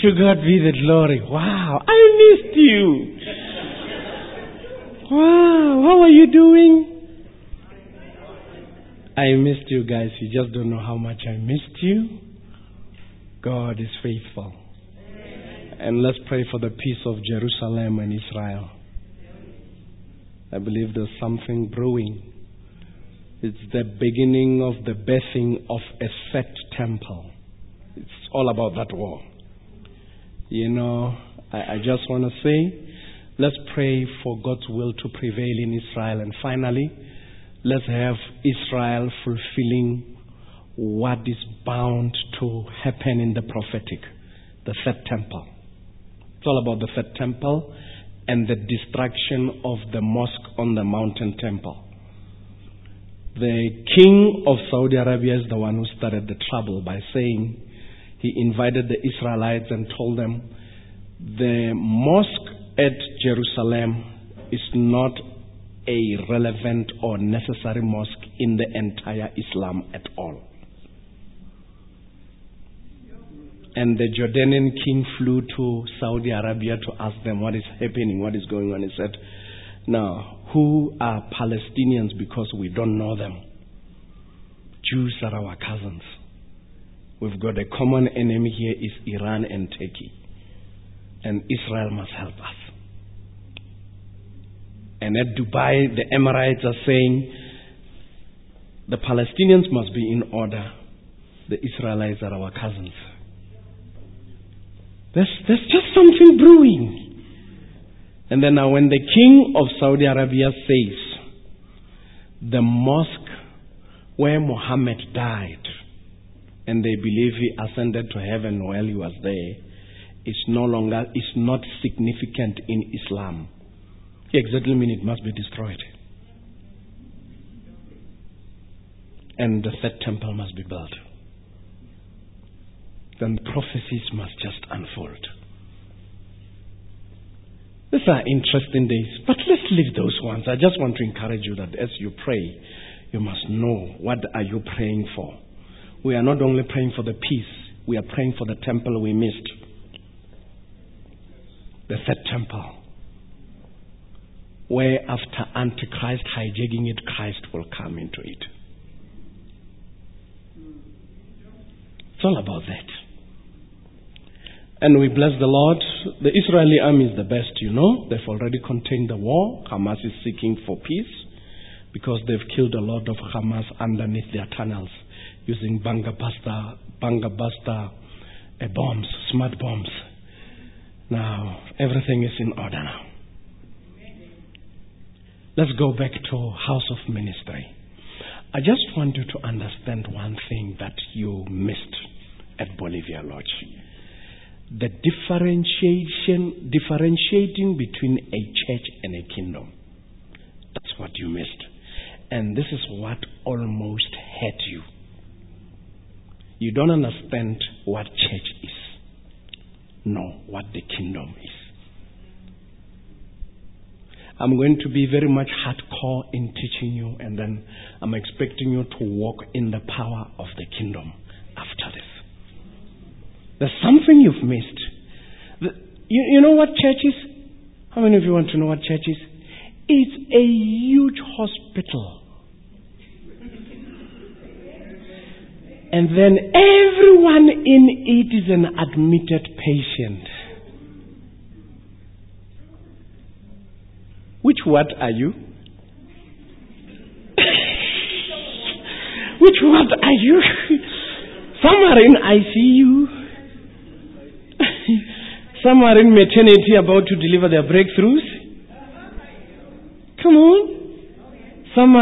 To God be the glory. Wow, I missed you. Wow, how are you doing? I missed you guys. You just don't know how much I missed you. God is faithful. And let's pray for the peace of Jerusalem and Israel. I believe there's something brewing. It's the beginning of the birthing of a set temple. It's all about that war. You know, I just want to say, let's pray for God's will to prevail in Israel. And finally, let's have Israel fulfilling what is bound to happen in the prophetic, the third temple. It's all about the third temple and the destruction of the mosque on the mountain temple. The king of Saudi Arabia is the one who started the trouble by saying he invited the Israelites and told them the mosque at Jerusalem is not a relevant or necessary mosque in the entire Islam at all. And the Jordanian king flew to Saudi Arabia to ask them what is happening, what is going on. He said, now, who are Palestinians because we don't know them? Jews are our cousins. We've got a common enemy here is Iran and Turkey. And Israel must help us. And at Dubai, the Emirates are saying the Palestinians must be in order. The Israelites are our cousins. There's just something brewing. And then now when the king of Saudi Arabia says the mosque where Muhammad died and they believe he ascended to heaven while he was there is not significant in Islam. He exactly means it must be destroyed. And the third temple must be built. Then prophecies must just unfold. These are interesting days, but let's leave those ones. I just want to encourage you that as you pray, you must know what are you praying for. We are not only praying for the peace, we are praying for the temple we missed. The third temple, where after Antichrist hijacking it, Christ will come into it. It's all about that. And we bless the Lord. The Israeli army is the best, you know. They've already contained the war. Hamas is seeking for peace because they've killed a lot of Hamas underneath their tunnels using Banga Buster bombs, smart bombs. Now, everything is in order now. Let's go back to House of Ministry. I just want you to understand one thing that you missed at Bolivia Lodge. The differentiating between a church and a kingdom. That's what you missed. And this is what almost hurt you. You don't understand what church is. No, what the kingdom is. I'm going to be very much hardcore in teaching you, and then I'm expecting you to walk in the power of the kingdom after this. There's something you've missed. You know what church is? How many of you want to know what church is? It's a huge hospital. And then everyone in it is an admitted patient. Which ward are you? Which ward are you? Some are in ICU. Some are in maternity about to deliver their breakthroughs. Come on. Some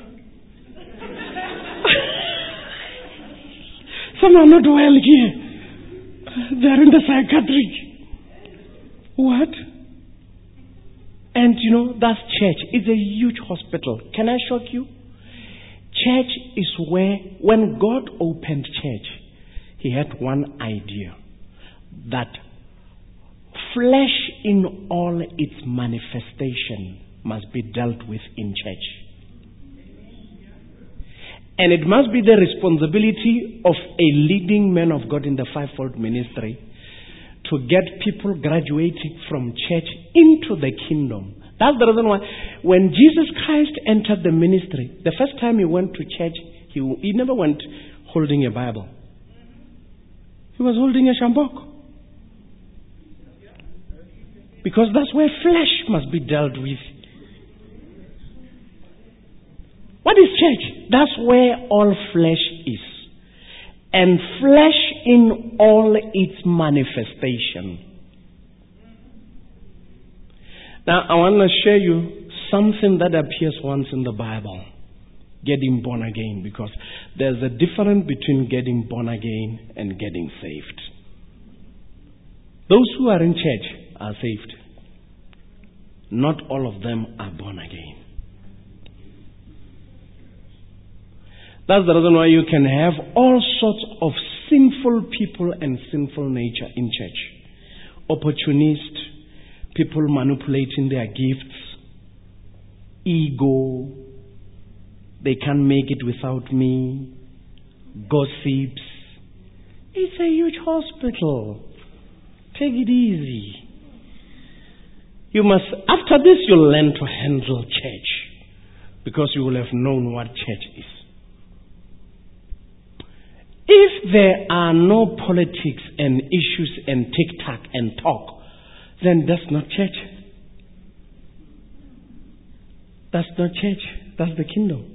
are not well here. They are in the psychiatric. What? And you know, that's church. It's a huge hospital. Can I shock you? Church is where, when God opened church, He had one idea. That flesh in all its manifestation must be dealt with in church. And it must be the responsibility of a leading man of God in the fivefold ministry to get people graduating from church into the kingdom. That's the reason why when Jesus Christ entered the ministry, the first time he went to church, he never went holding a Bible. He was holding a shambok. Because that's where flesh must be dealt with. What is church? That's where all flesh is. And flesh in all its manifestation. Now, I want to share you something that appears once in the Bible. Getting born again. Because there's a difference between getting born again and getting saved. Those who are in church are saved. Not all of them are born again. That's the reason why you can have all sorts of sinful people and sinful nature in church. Opportunists, people manipulating their gifts, ego, they can't make it without me, gossips. It's a huge hospital. Take it easy. You must, after this, you'll learn to handle church because you will have known what church is. If there are no politics and issues and tic-tac and talk, then that's not church. That's not church. That's the kingdom.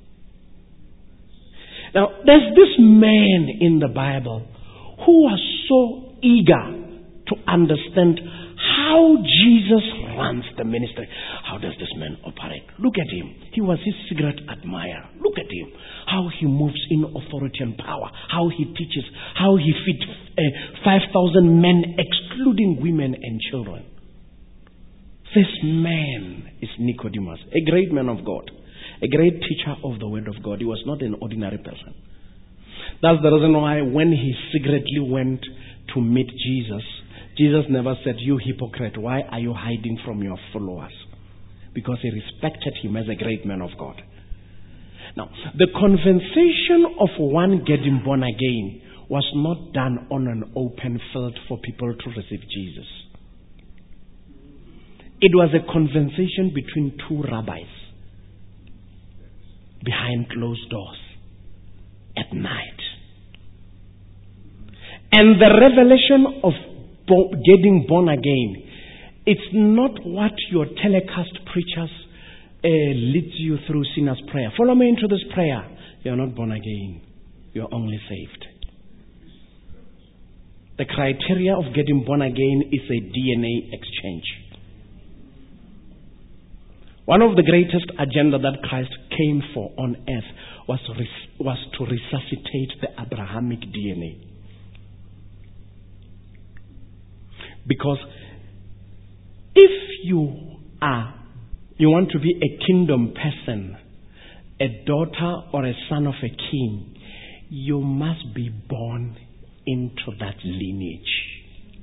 Now, there's this man in the Bible who was so eager to understand how Jesus runs the ministry. How does this man operate? Look at him. He was his cigarette admirer. Look at him. How he moves in authority and power. How he teaches. How he feeds 5,000 men, excluding women and children. This man is Nicodemus, a great man of God. A great teacher of the word of God. He was not an ordinary person. That's the reason why when he secretly went to meet Jesus, Jesus never said, "You hypocrite, why are you hiding from your followers?" Because he respected him as a great man of God. Now, the conversation of one getting born again was not done on an open field for people to receive Jesus. It was a conversation between two rabbis behind closed doors at night. And the revelation of getting born again, it's not what your telecast preachers leads you through sinner's prayer. Follow me into this prayer. You're not born again. You're only saved. The criteria of getting born again is a DNA exchange. One of the greatest agenda that Christ came for on earth was to resuscitate the Abrahamic DNA. Because if you want to be a kingdom person, a daughter or a son of a king, you must be born into that lineage.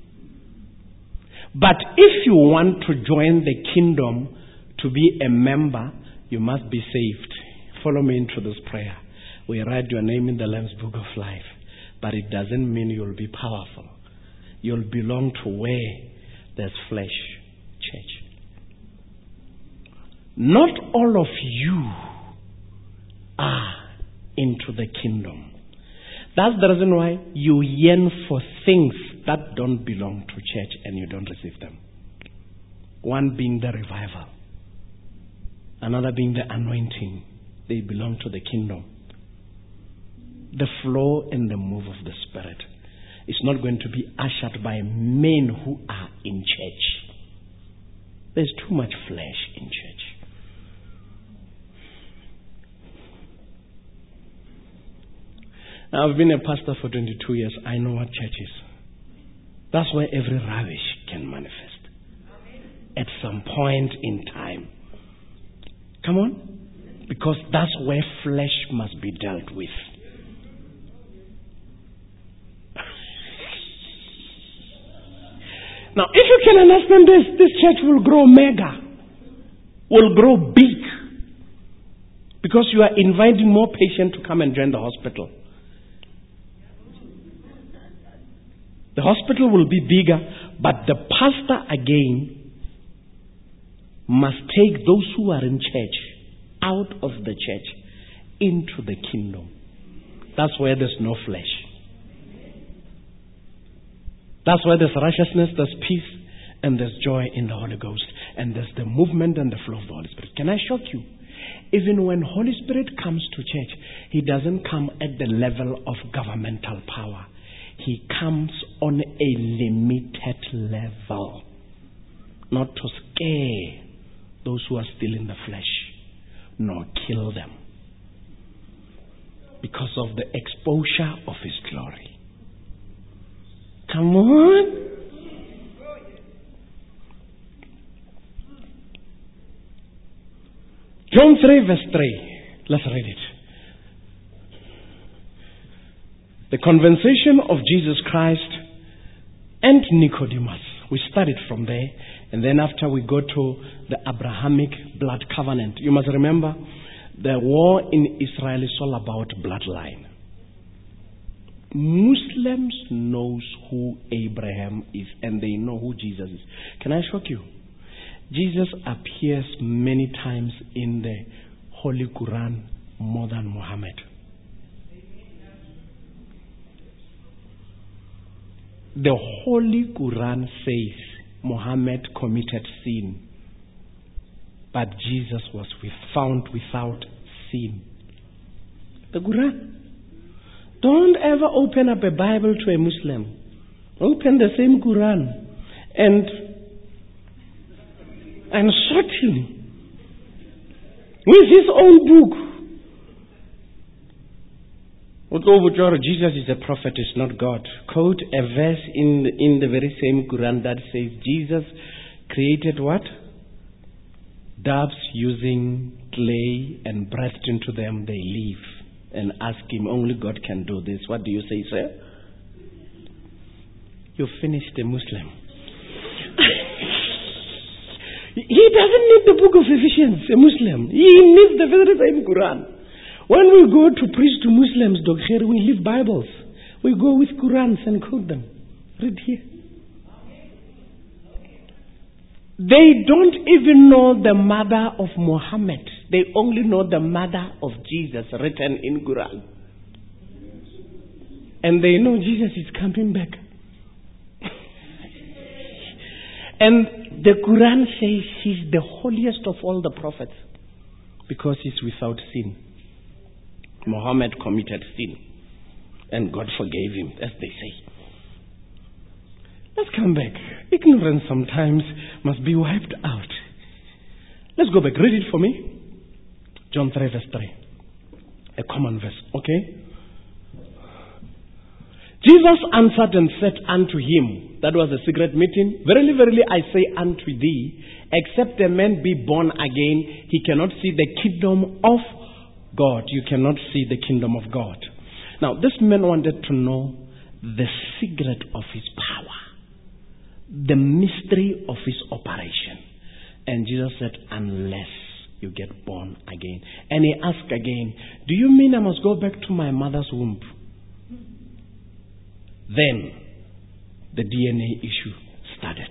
But if you want to join the kingdom to be a member, you must be saved. Follow me into this prayer. We write your name in the Lamb's Book of Life, but it doesn't mean you'll be powerful. You'll belong to where there's flesh, church. Not all of you are into the kingdom. That's the reason why you yearn for things that don't belong to church and you don't receive them. One being the revival. Another being the anointing. They belong to the kingdom. The flow and the move of the Spirit. It's not going to be ushered by men who are in church. There's too much flesh in church. Now, I've been a pastor for 22 years. I know what church is. That's where every rubbish can manifest. At some point in time. Come on? Because that's where flesh must be dealt with. Now, if you can understand this church will grow mega, will grow big, because you are inviting more patients to come and join the hospital. The hospital will be bigger, but the pastor again must take those who are in church out of the church into the kingdom. That's where there's no flesh. That's where there's righteousness, there's peace, and there's joy in the Holy Ghost. And there's the movement and the flow of the Holy Spirit. Can I shock you? Even when Holy Spirit comes to church, He doesn't come at the level of governmental power. He comes on a limited level. Not to scare those who are still in the flesh, nor kill them. Because of the exposure of His glory. Come on. John 3 verse 3. Let's read it. The conversation of Jesus Christ and Nicodemus. We started from there. And then after we go to the Abrahamic blood covenant. You must remember, the war in Israel is all about bloodline. Muslims knows who Abraham is and they know who Jesus is. Can I shock you? Jesus appears many times in the Holy Quran more than Muhammad. The Holy Quran says Muhammad committed sin, but Jesus was found without sin. The Quran. Don't ever open up a Bible to a Muslim. Open the same Quran and shot him with his own book. Jesus is a prophet, is not God. Quote a verse in the very same Quran that says Jesus created what? Doves using clay and breathed into them, they live. And ask him, only God can do this. What do you say, sir? You finished a Muslim. He doesn't need the book of Ephesians, a Muslim. He needs the very same Quran. When we go to preach to Muslims, Dr. we leave Bibles. We go with Qurans and quote them. Read here. They don't even know the mother of Muhammad. They only know the mother of Jesus written in Quran. And they know Jesus is coming back. And the Quran says he's the holiest of all the prophets because he's without sin. Muhammad committed sin and God forgave him, as they say. Let's come back. Ignorance sometimes must be wiped out. Let's go back. Read it for me. John 3 verse 3. A common verse. Okay? Jesus answered and said unto him, that was a secret meeting, verily, verily, I say unto thee, except a man be born again, he cannot see the kingdom of God. You cannot see the kingdom of God. Now, this man wanted to know the secret of his power, the mystery of his operation. And Jesus said, unless you get born again. And he asked again, do you mean I must go back to my mother's womb? Then the DNA issue started.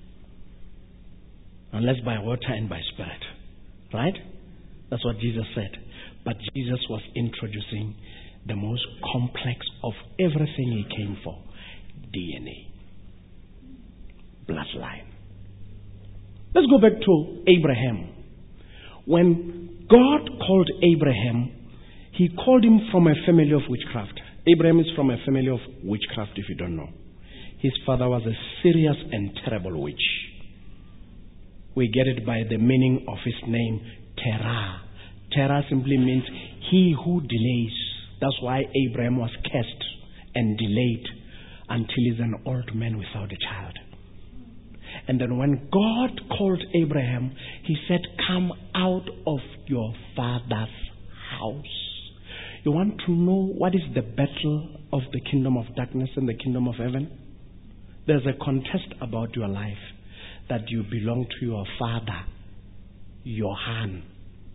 Unless by water and by spirit. Right? That's what Jesus said. But Jesus was introducing the most complex of everything he came for. DNA. Bloodline. Let's go back to Abraham. When God called Abraham, he called him from a family of witchcraft. Abraham is from a family of witchcraft, if you don't know. His father was a serious and terrible witch. We get it by the meaning of his name, Terah. Terah simply means he who delays. That's why Abraham was cursed and delayed until he's an old man without a child. And then when God called Abraham, he said, come out of your father's house. You want to know what is the battle of the kingdom of darkness and the kingdom of heaven? There's a contest about your life that you belong to your father, Johan.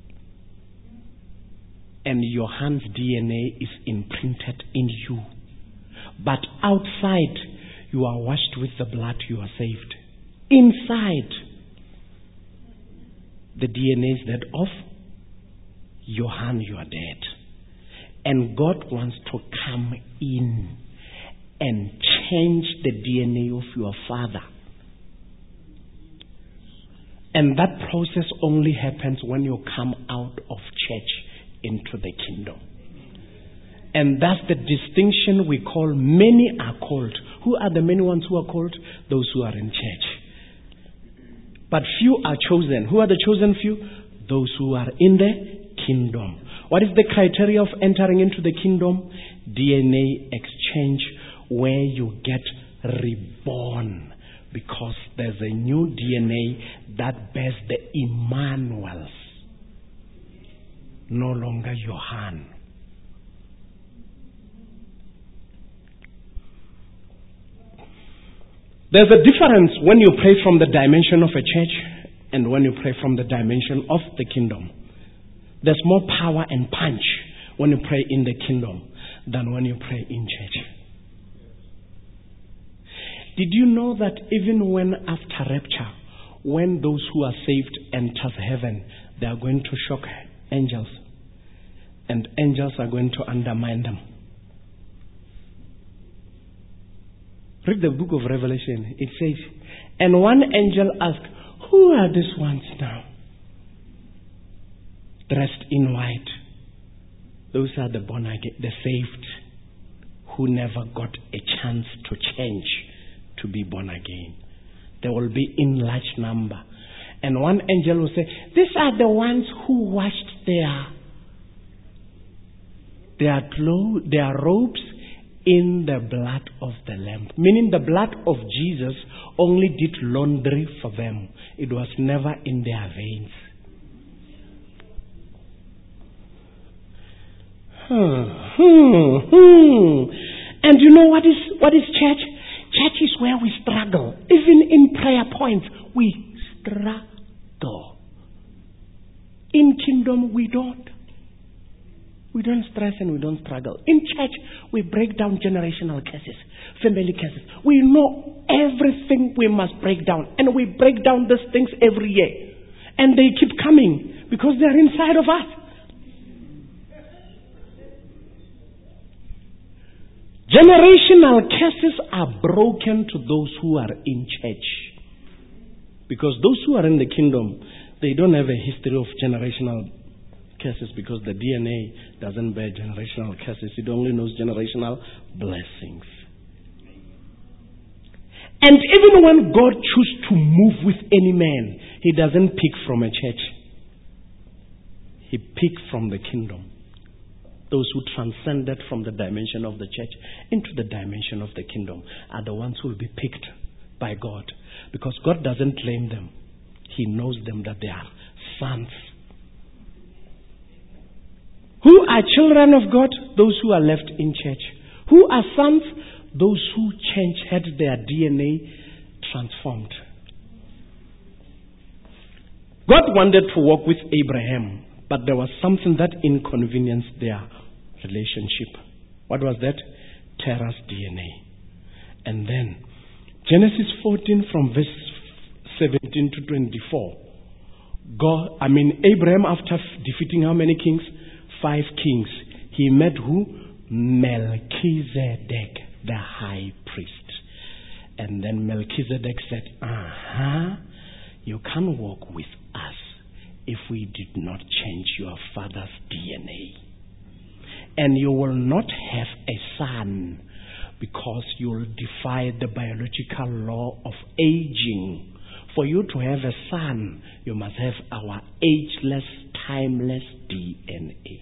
And Johan's DNA is imprinted in you. But outside, you are washed with the blood, you are saved. Inside the DNA is that of Johann, you are dead. And God wants to come in and change the DNA of your father. And that process only happens when you come out of church into the kingdom. And that's the distinction we call many are called. Who are the many ones who are called? Those who are in church. But few are chosen. Who are the chosen few? Those who are in the kingdom. What is the criteria of entering into the kingdom? DNA exchange, where you get reborn. Because there's a new DNA that bears the Emmanuels. No longer Johann. There's a difference when you pray from the dimension of a church and when you pray from the dimension of the kingdom. There's more power and punch when you pray in the kingdom than when you pray in church. Did you know that even when after rapture, when those who are saved enter heaven, they are going to shock angels, and angels are going to undermine them? Read the book of Revelation. It says, and one angel asked, who are these ones now? Dressed in white. Those are the born again, the saved, who never got a chance to change to be born again. They will be in large number. And one angel will say, these are the ones who washed their robes in the blood of the Lamb. Meaning the blood of Jesus only did laundry for them. It was never in their veins. And you know what is church? Church is where we struggle. Even in prayer points, we struggle. In kingdom, we don't. We don't stress and we don't struggle. In church, we break down generational curses, family curses. We know everything we must break down. And we break down these things every year. And they keep coming because they are inside of us. Generational curses are broken to those who are in church. Because those who are in the kingdom, they don't have a history of generational curses because the DNA doesn't bear generational curses. It only knows generational blessings. And even when God chooses to move with any man, He doesn't pick from a church. He picks from the kingdom. Those who transcended from the dimension of the church into the dimension of the kingdom are the ones who will be picked by God. Because God doesn't claim them. He knows them that they are sons. Who are children of God? Those who are left in church. Who are sons? Those who had their DNA transformed. God wanted to walk with Abraham, but there was something that inconvenienced their relationship. What was that? Terah's DNA. And then, Genesis 14 from verse 17 to 24. Abraham, after defeating how many kings? 5 kings. He met who? Melchizedek, the high priest. And then Melchizedek said, you can't walk with us if we did not change your father's DNA. And you will not have a son because you will defy the biological law of aging. For you to have a son, you must have our ageless, timeless DNA.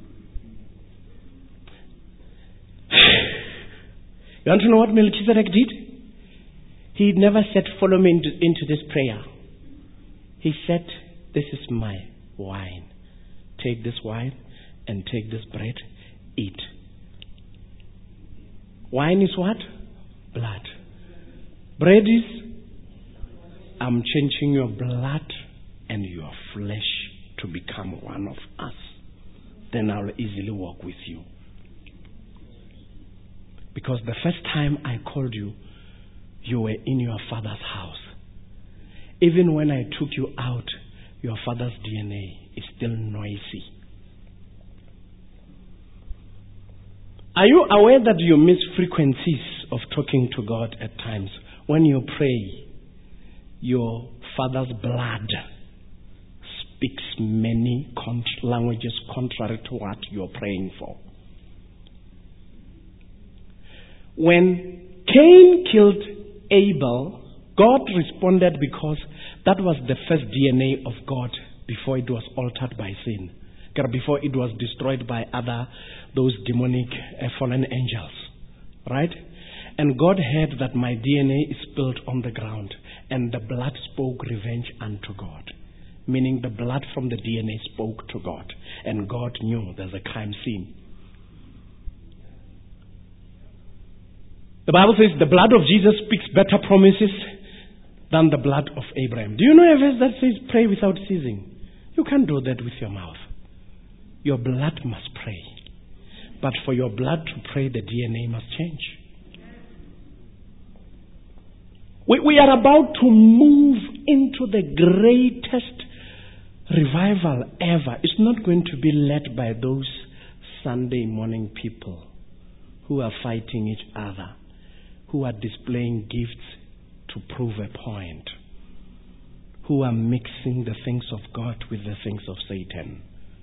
You want to know what Melchizedek did? He never said, follow me into this prayer. He said, this is my wine. Take this wine and take this bread. Eat. Wine is what? Blood. Bread is, I'm changing your blood and your flesh to become one of us. Then I'll easily walk with you. Because the first time I called you, you were in your father's house. Even when I took you out, your father's DNA is still noisy. Are you aware that you miss frequencies of talking to God at times? When you pray, your father's blood speaks many languages contrary to what you're praying for. When Cain killed Abel, God responded because that was the first DNA of God before it was altered by sin. Before it was destroyed by those demonic fallen angels. Right? And God heard that my DNA is spilled on the ground, and the blood spoke revenge unto God. Meaning the blood from the DNA spoke to God, and God knew there's a crime scene. The Bible says the blood of Jesus speaks better promises than the blood of Abraham. Do you know a verse that says pray without ceasing? You can't do that with your mouth. Your blood must pray. But for your blood to pray, the DNA must change. We are about to move into the greatest revival ever. It's not going to be led by those Sunday morning people who are fighting each other, who are displaying gifts to prove a point, who are mixing the things of God with the things of Satan.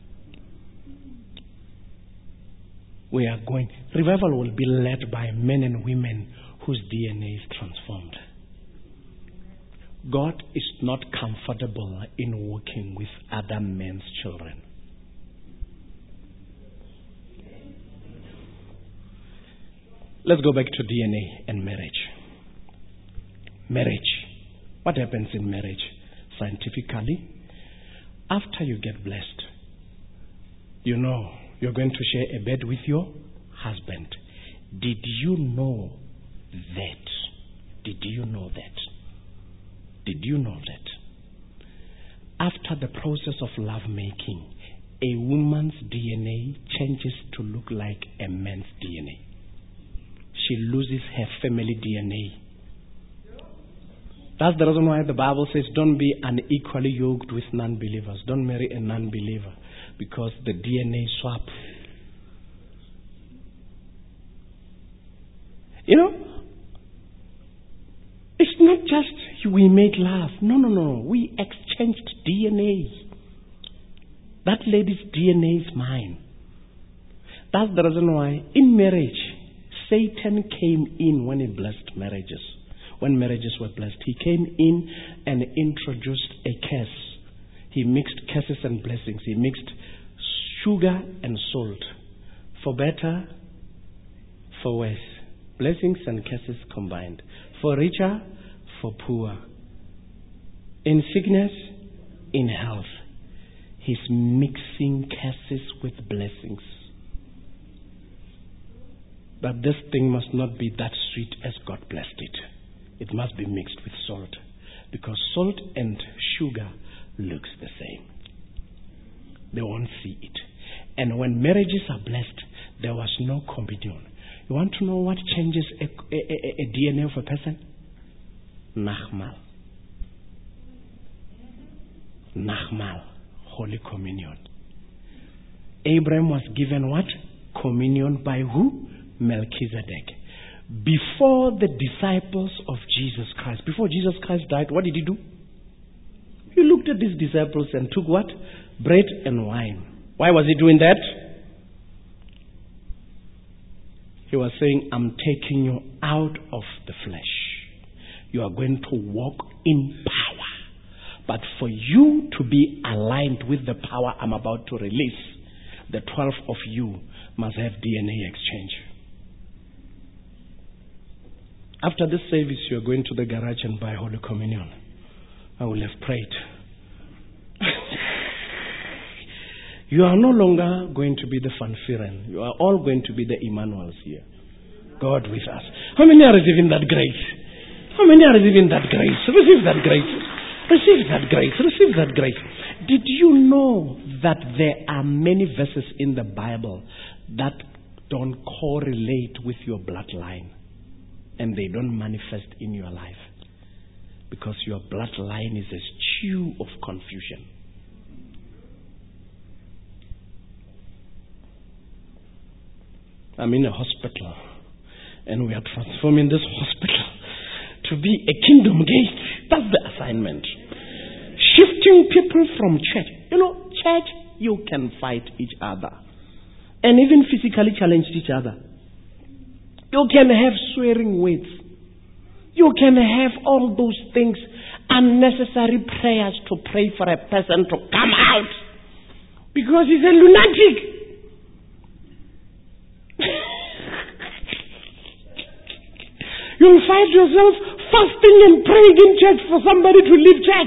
Revival will be led by men and women whose DNA is transformed. God is not comfortable in working with other men's children. Let's go back to DNA and marriage. Marriage. What happens in marriage scientifically? After you get blessed, you know you're going to share a bed with your husband. Did you know that? Did you know that? Did you know that? After the process of lovemaking, a woman's DNA changes to look like a man's DNA. She loses her family DNA. That's the reason why the Bible says don't be unequally yoked with non-believers. Don't marry a non-believer because the DNA swap. You know, it's not just we made love. No. We exchanged DNA. That lady's DNA is mine. That's the reason why in marriage, Satan came in when he blessed marriages. When marriages were blessed, he came in and introduced a curse. He mixed curses and blessings. He mixed sugar and salt. For better, for worse. Blessings and curses combined. For richer, for poor. In sickness, in health. He's mixing curses with blessings. But this thing must not be that sweet as God blessed it. It must be mixed with salt. Because salt and sugar looks the same. They won't see it. And when marriages are blessed, there was no communion. You want to know what changes a DNA of a person? Nachmal. Nachmal. Holy Communion. Abraham was given what? Communion by who? Melchizedek. Before the disciples of Jesus Christ, before Jesus Christ died, what did he do? He looked at his disciples and took what? Bread and wine. Why was he doing that? He was saying, I'm taking you out of the flesh. You are going to walk in power. But for you to be aligned with the power I'm about to release, the 12 of you must have DNA exchange. After this service, you're going to the garage and buy Holy Communion. I will have prayed. You are no longer going to be the fanfiren. You are all going to be the Emmanuels here. God with us. How many are receiving that grace? How many are receiving that grace? Receive that grace. Receive that grace. Receive that grace. Did you know that there are many verses in the Bible that don't correlate with your bloodline? and they don't manifest in your life because your bloodline is a stew of confusion. I'm in a hospital, and we are transforming this hospital to be a kingdom gate. That's the assignment. Shifting people from church. Church, you can fight each other and even physically challenge each other. You can have swearing words. You can have all those things, unnecessary prayers to pray for a person to come out because he's a lunatic. You'll find yourself fasting and praying in church for somebody to leave church.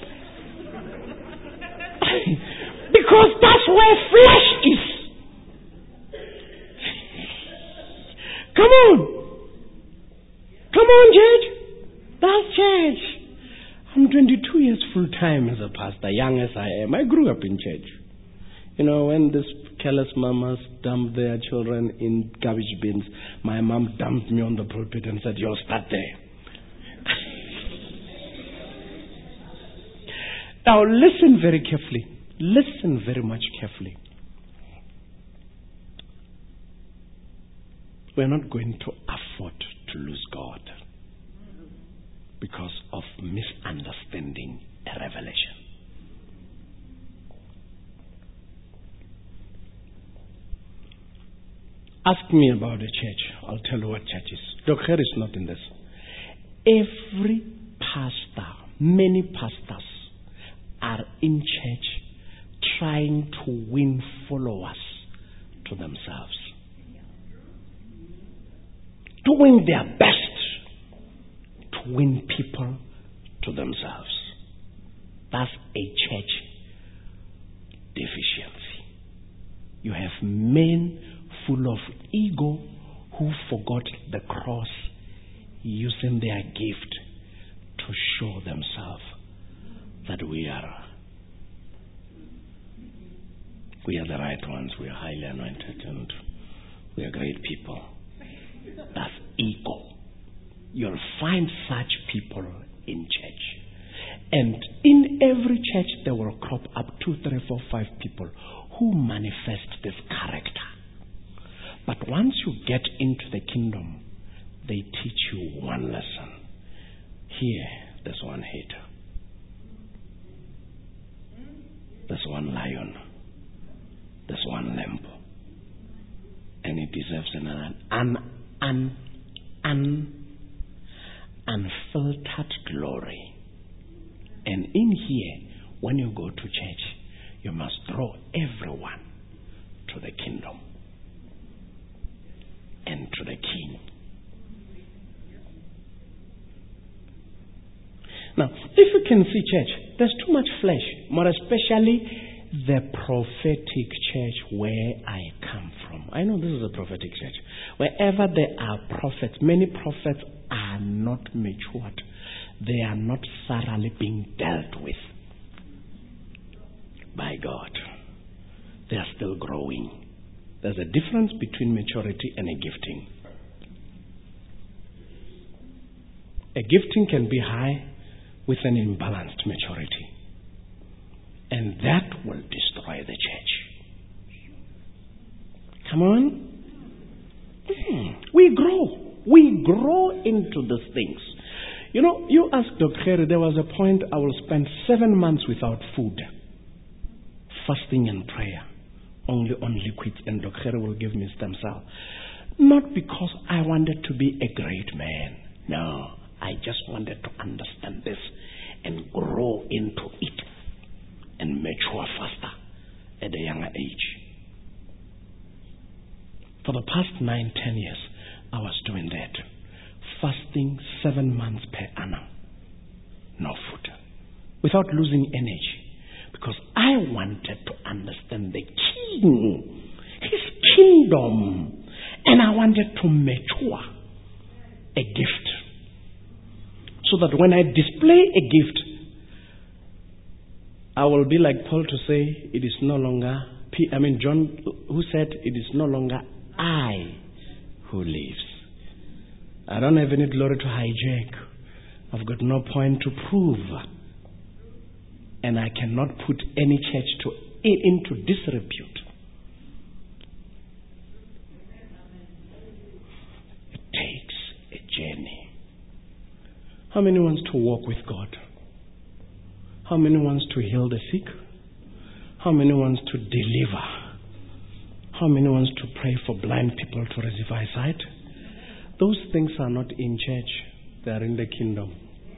Because that's where flesh is. Come on, church. That's church. I'm 22 years full time as a pastor, young as I am. I grew up in church. When these careless mamas dumped their children in garbage bins, my mom dumped me on the pulpit and said, "You'll start there." Now listen very carefully. Listen very much carefully. We're not going to afford to lose God because of misunderstanding a revelation. Ask me about a church. I'll tell you what church is. Dr. is not in this. Every pastor, many pastors are in church trying to win followers to themselves. Doing their best to win people to themselves. That's a church deficiency. You have men full of ego who forgot the cross, using their gift to show themselves that we are the right ones, we are highly anointed, and we are great people. That's ego. You'll find such people in church. And in every church there will crop up 2, 3, 4, 5 people who manifest this character. But once you get into the kingdom, they teach you one lesson. Here, there's one hater. There's one lion. There's one lamb. And it deserves an unfiltered glory. And in here, when you go to church, you must draw everyone to the kingdom and to the king. Now, if you can see church, there's too much flesh, more especially the prophetic church where I come from. I know this is a prophetic church. Wherever there are prophets, many prophets are not matured. They are not thoroughly being dealt with by God. They are still growing. There's a difference between maturity and a gifting. A gifting can be high with an imbalanced maturity. And that will destroy the church. Come on. We grow. We grow into these things. You asked Dr. Harry, there was a point I will spend 7 months without food, fasting and prayer, only on liquids, and Dr. Harry will give me stem cell. Not because I wanted to be a great man. No, I just wanted to understand this and grow into it and mature faster at a younger age. For the past 9, 10 years, I was doing that. Fasting 7 months per annum. No food. Without losing energy. Because I wanted to understand the king. His kingdom. And I wanted to mature a gift. So that when I display a gift, I will be like Paul to say, it is no longer, John who said, it is no longer I who lives, I don't have any glory to hijack. I've got no point to prove. And I cannot put any church into disrepute. It takes a journey. How many wants to walk with God? How many wants to heal the sick? How many wants to deliver? How many wants to pray for blind people to receive eyesight? Those things are not in church. They are in the kingdom.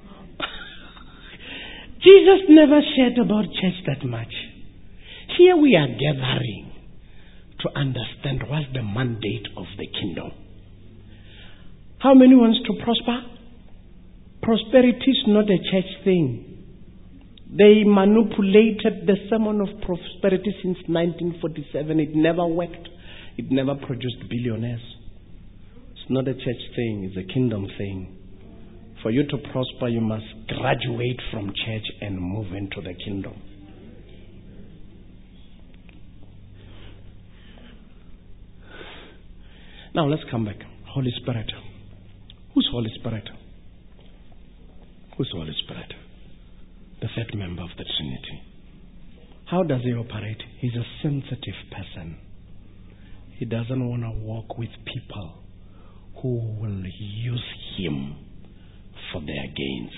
Jesus never shared about church that much. Here we are gathering to understand what's the mandate of the kingdom. How many wants to prosper? Prosperity is not a church thing. They manipulated the sermon of prosperity since 1947. It never worked. It never produced billionaires. It's not a church thing. It's a kingdom thing. For you to prosper, you must graduate from church and move into the kingdom. Now let's come back. Holy Spirit. Who's Holy Spirit? Who's Holy Spirit? The third member of the Trinity. How does he operate? He's a sensitive person. He doesn't want to walk with people who will use him for their gains.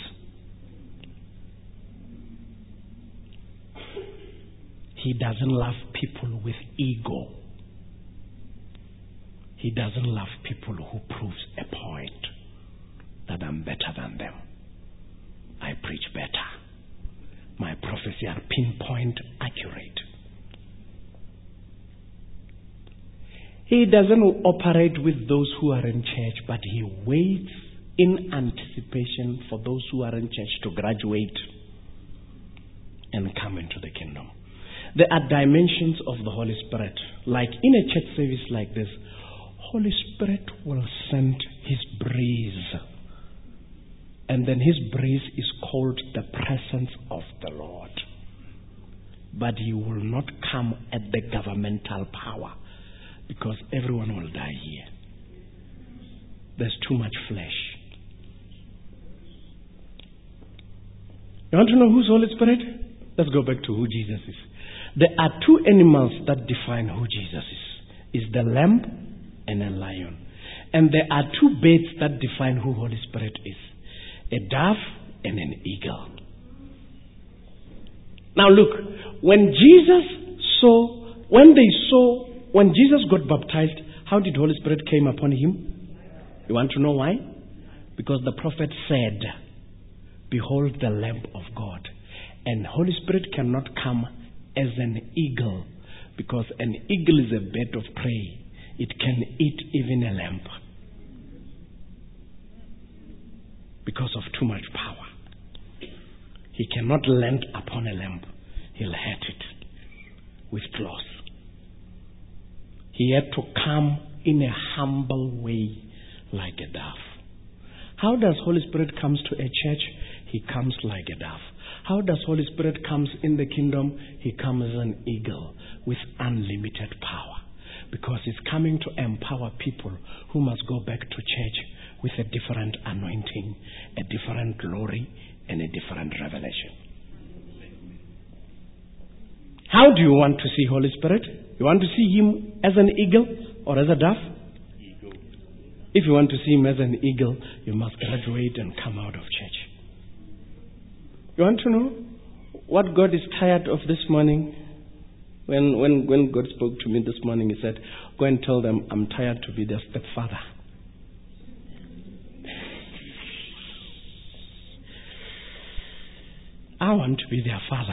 He doesn't love people with ego. He doesn't love people who proves a point that I'm better than them. I preach better. My prophecy are pinpoint accurate. He doesn't operate with those who are in church, but he waits in anticipation for those who are in church to graduate and come into the kingdom. There are dimensions of the Holy Spirit. Like in a church service like this, Holy Spirit will send his breeze. And then his breeze is called the presence of the Lord. But he will not come at the governmental power, because everyone will die here. There's too much flesh. You want to know who's Holy Spirit? Let's go back to who Jesus is. There are two animals that define who Jesus is. Is the lamb and a lion. And there are two birds that define who Holy Spirit is. A dove and an eagle. Now look, when Jesus got baptized, how did Holy Spirit came upon him? You want to know why? Because the prophet said, behold the Lamb of God. And Holy Spirit cannot come as an eagle, because an eagle is a bird of prey. It can eat even a lamb because of too much power. He cannot land upon a lamb. He'll hurt it with claws. He had to come in a humble way like a dove. How does Holy Spirit comes to a church? He comes like a dove. How does Holy Spirit comes in the kingdom? He comes as an eagle with unlimited power. Because he's coming to empower people who must go back to church with a different anointing, a different glory, and a different revelation. How do you want to see Holy Spirit? You want to see him as an eagle or as a dove? Eagle. If you want to see him as an eagle, you must graduate and come out of church. You want to know what God is tired of this morning? When God spoke to me this morning, he said, go and tell them I'm tired to be their stepfather. I want to be their father.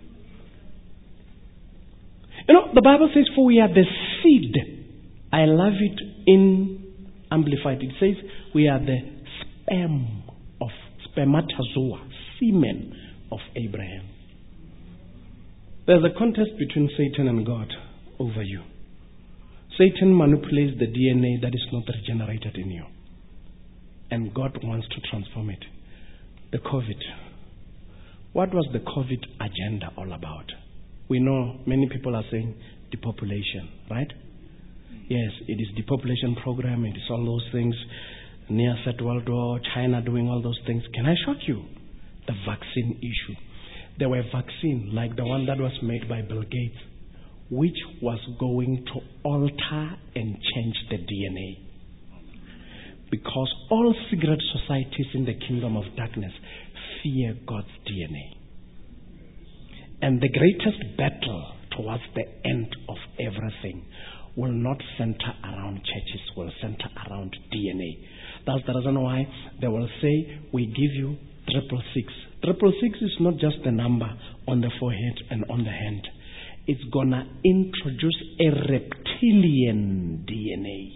You know, the Bible says, for we are the seed. I love it in Amplified. It says, we are the sperm of spermatozoa, semen of Abraham. There's a contest between Satan and God over you. Satan manipulates the DNA that is not regenerated in you. And God wants to transform it. The COVID. What was the COVID agenda all about? We know many people are saying depopulation, right? Yes, it is depopulation program, it is all those things. Near Third World War, China doing all those things. Can I shock you? The vaccine issue. There were vaccines like the one that was made by Bill Gates, which was going to alter and change the DNA. Because all cigarette societies in the kingdom of darkness fear God's DNA. And the greatest battle towards the end of everything will not center around churches, will center around DNA. That's the reason why they will say, we give you 666. 666 is not just the number on the forehead and on the hand. It's gonna introduce a reptilian DNA.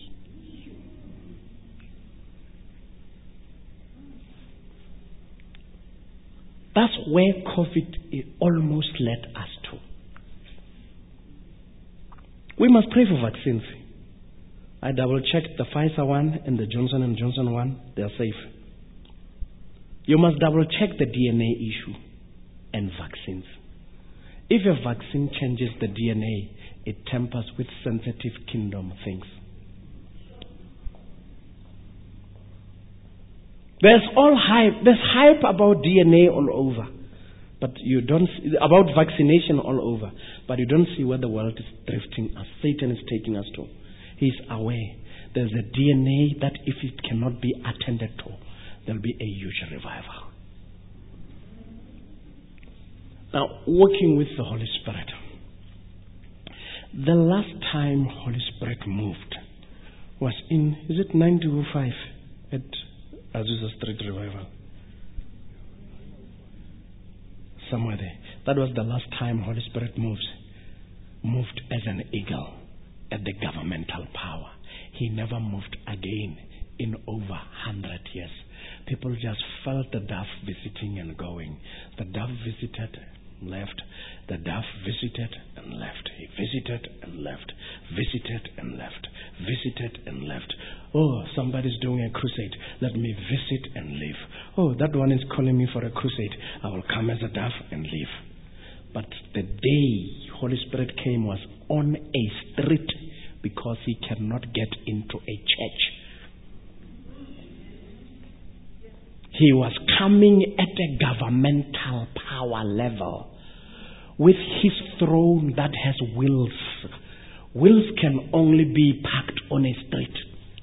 That's where COVID almost led us to. We must pray for vaccines. I double-checked the Pfizer one and the Johnson & Johnson one. They are safe. You must double-check the DNA issue and vaccines. If a vaccine changes the DNA, it tampers with sensitive kingdom things. There's hype about DNA all over, but you don't see, about vaccination all over, but you don't see where the world is drifting us. Satan is taking us to. He's aware. There's a DNA that if it cannot be attended to, there'll be a huge revival. Now, working with the Holy Spirit. The last time Holy Spirit moved was in, is it 1905 at Azusa Street Revival? Somewhere there. That was the last time Holy Spirit moved as an eagle at the governmental power. He never moved again in over 100 years. People just felt the dove visiting and going. The dove visited, left. The dove visited and left. He visited and left. Visited and left. Visited and left. Oh, somebody's doing a crusade. Let me visit and leave. Oh, that one is calling me for a crusade. I will come as a dove and leave. But the day Holy Spirit came was on a street because he cannot get into a church. He was coming at a governmental power level with his throne that has wheels. Wheels can only be parked on a street.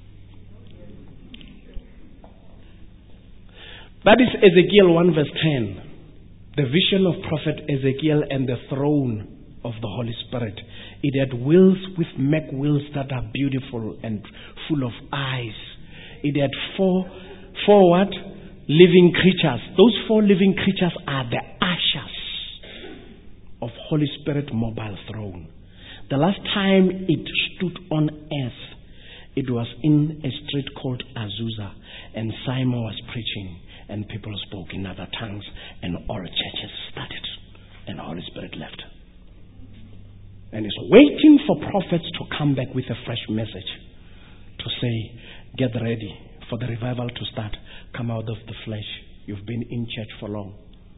That is Ezekiel 1 verse 10. The vision of prophet Ezekiel and the throne of the Holy Spirit. It had wheels with meg wheels that are beautiful and full of eyes. It had four what? Living creatures. Those 4 living creatures are the ushers of Holy Spirit mobile throne. The last time it stood on earth, it was in a street called Azusa, and Simon was preaching, and people spoke in other tongues, and all churches started, and the Holy Spirit left. And it's waiting for prophets to come back with a fresh message to say, get ready for the revival to start. Come out of the flesh. You've been in church for long.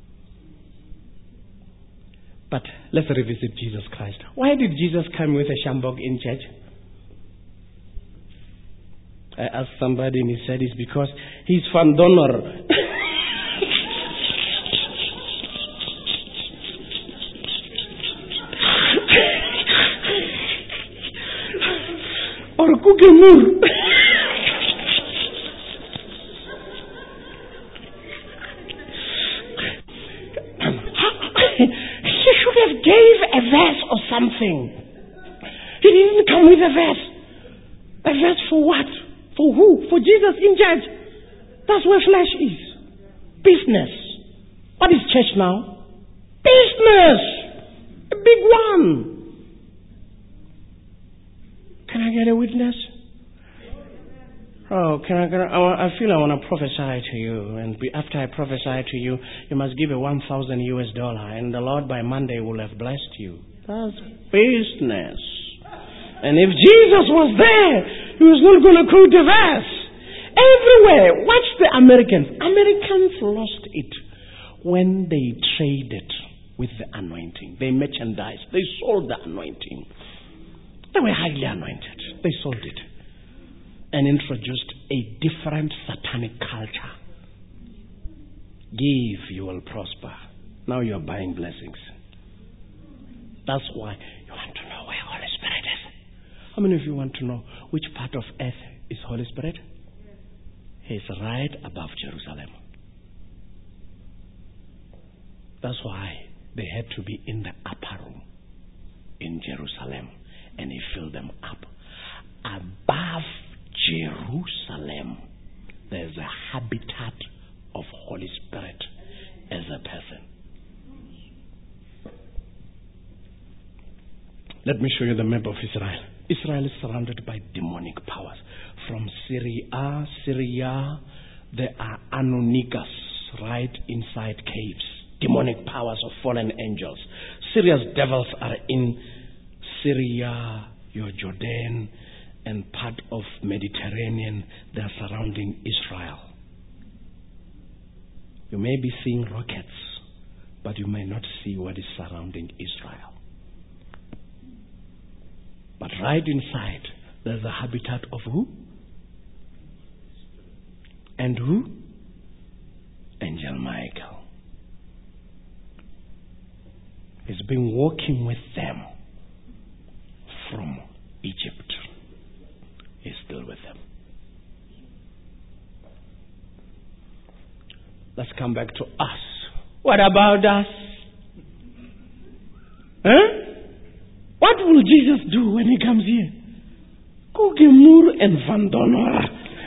But let's revisit Jesus Christ. Why did Jesus come with a shambok in church? I asked somebody and he said it's because he's van donor. Or kukemur. Gave a verse or something. He didn't come with a verse. A verse for what? For who? For Jesus in church. That's where flesh is. Business. What is church now? Business. A big one. Can I get a witness? Oh, I feel I want to prophesy to you. And after I prophesy to you, you must give a $1,000 and the Lord by Monday will have blessed you. That's business. And if Jesus was there, he was not going to quote the verse. Everywhere. Watch the Americans. Americans lost it when they traded with the anointing. They merchandised. They sold the anointing. They were highly anointed. They sold it and introduced a different satanic culture. Give, you will prosper. Now you are buying blessings. That's why you want to know where Holy Spirit is. How many of you want to know which part of earth is Holy Spirit? He's right above Jerusalem. That's why they had to be in the upper room in Jerusalem, and he filled them up. Above Jerusalem, there's a habitat of Holy Spirit as a person. Let me show you the map of Israel. Israel is surrounded by demonic powers. From Syria, there are Anonikas right inside caves. Demonic powers of fallen angels. Syria's devils are in Syria, your Jordan, and part of Mediterranean. They are surrounding Israel. You may be seeing rockets, but you may not see what is surrounding Israel. But right inside, there's a habitat of who? And who? Angel Michael. He's been walking with them from Egypt. He's still with them. Let's come back to us. What about us? Huh? What will Jesus do when he comes here? Kugemur and Vandonora.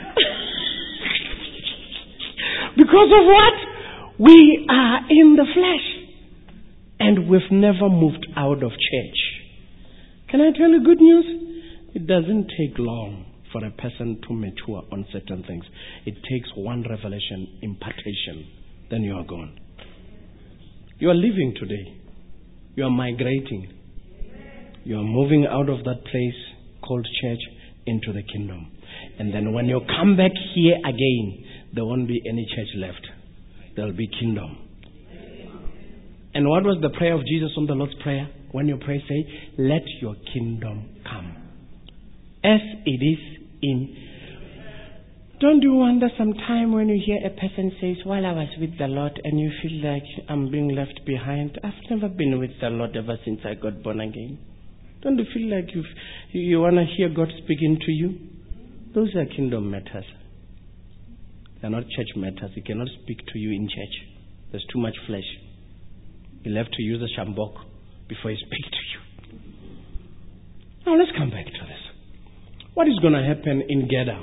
Because of what? We are in the flesh. And we've never moved out of church. Can I tell you good news? It doesn't take long for a person to mature on certain things. It takes one revelation, impartation. Then you are gone. You are living today. You are migrating. You are moving out of that place called church into the kingdom. And then when you come back here again, there won't be any church left. There will be kingdom. And what was the prayer of Jesus on the Lord's Prayer? When you pray, say, let your kingdom come. As it is in. Don't you wonder sometime when you hear a person says, while I was with the Lord, and you feel like I'm being left behind? I've never been with the Lord ever since I got born again. Don't you feel like you want to hear God speaking to you? Those are kingdom matters. They're not church matters. He cannot speak to you in church. There's too much flesh. You'll have to use the shambok before he speaks to you. Now let's come back to this. What is going to happen in Gedar?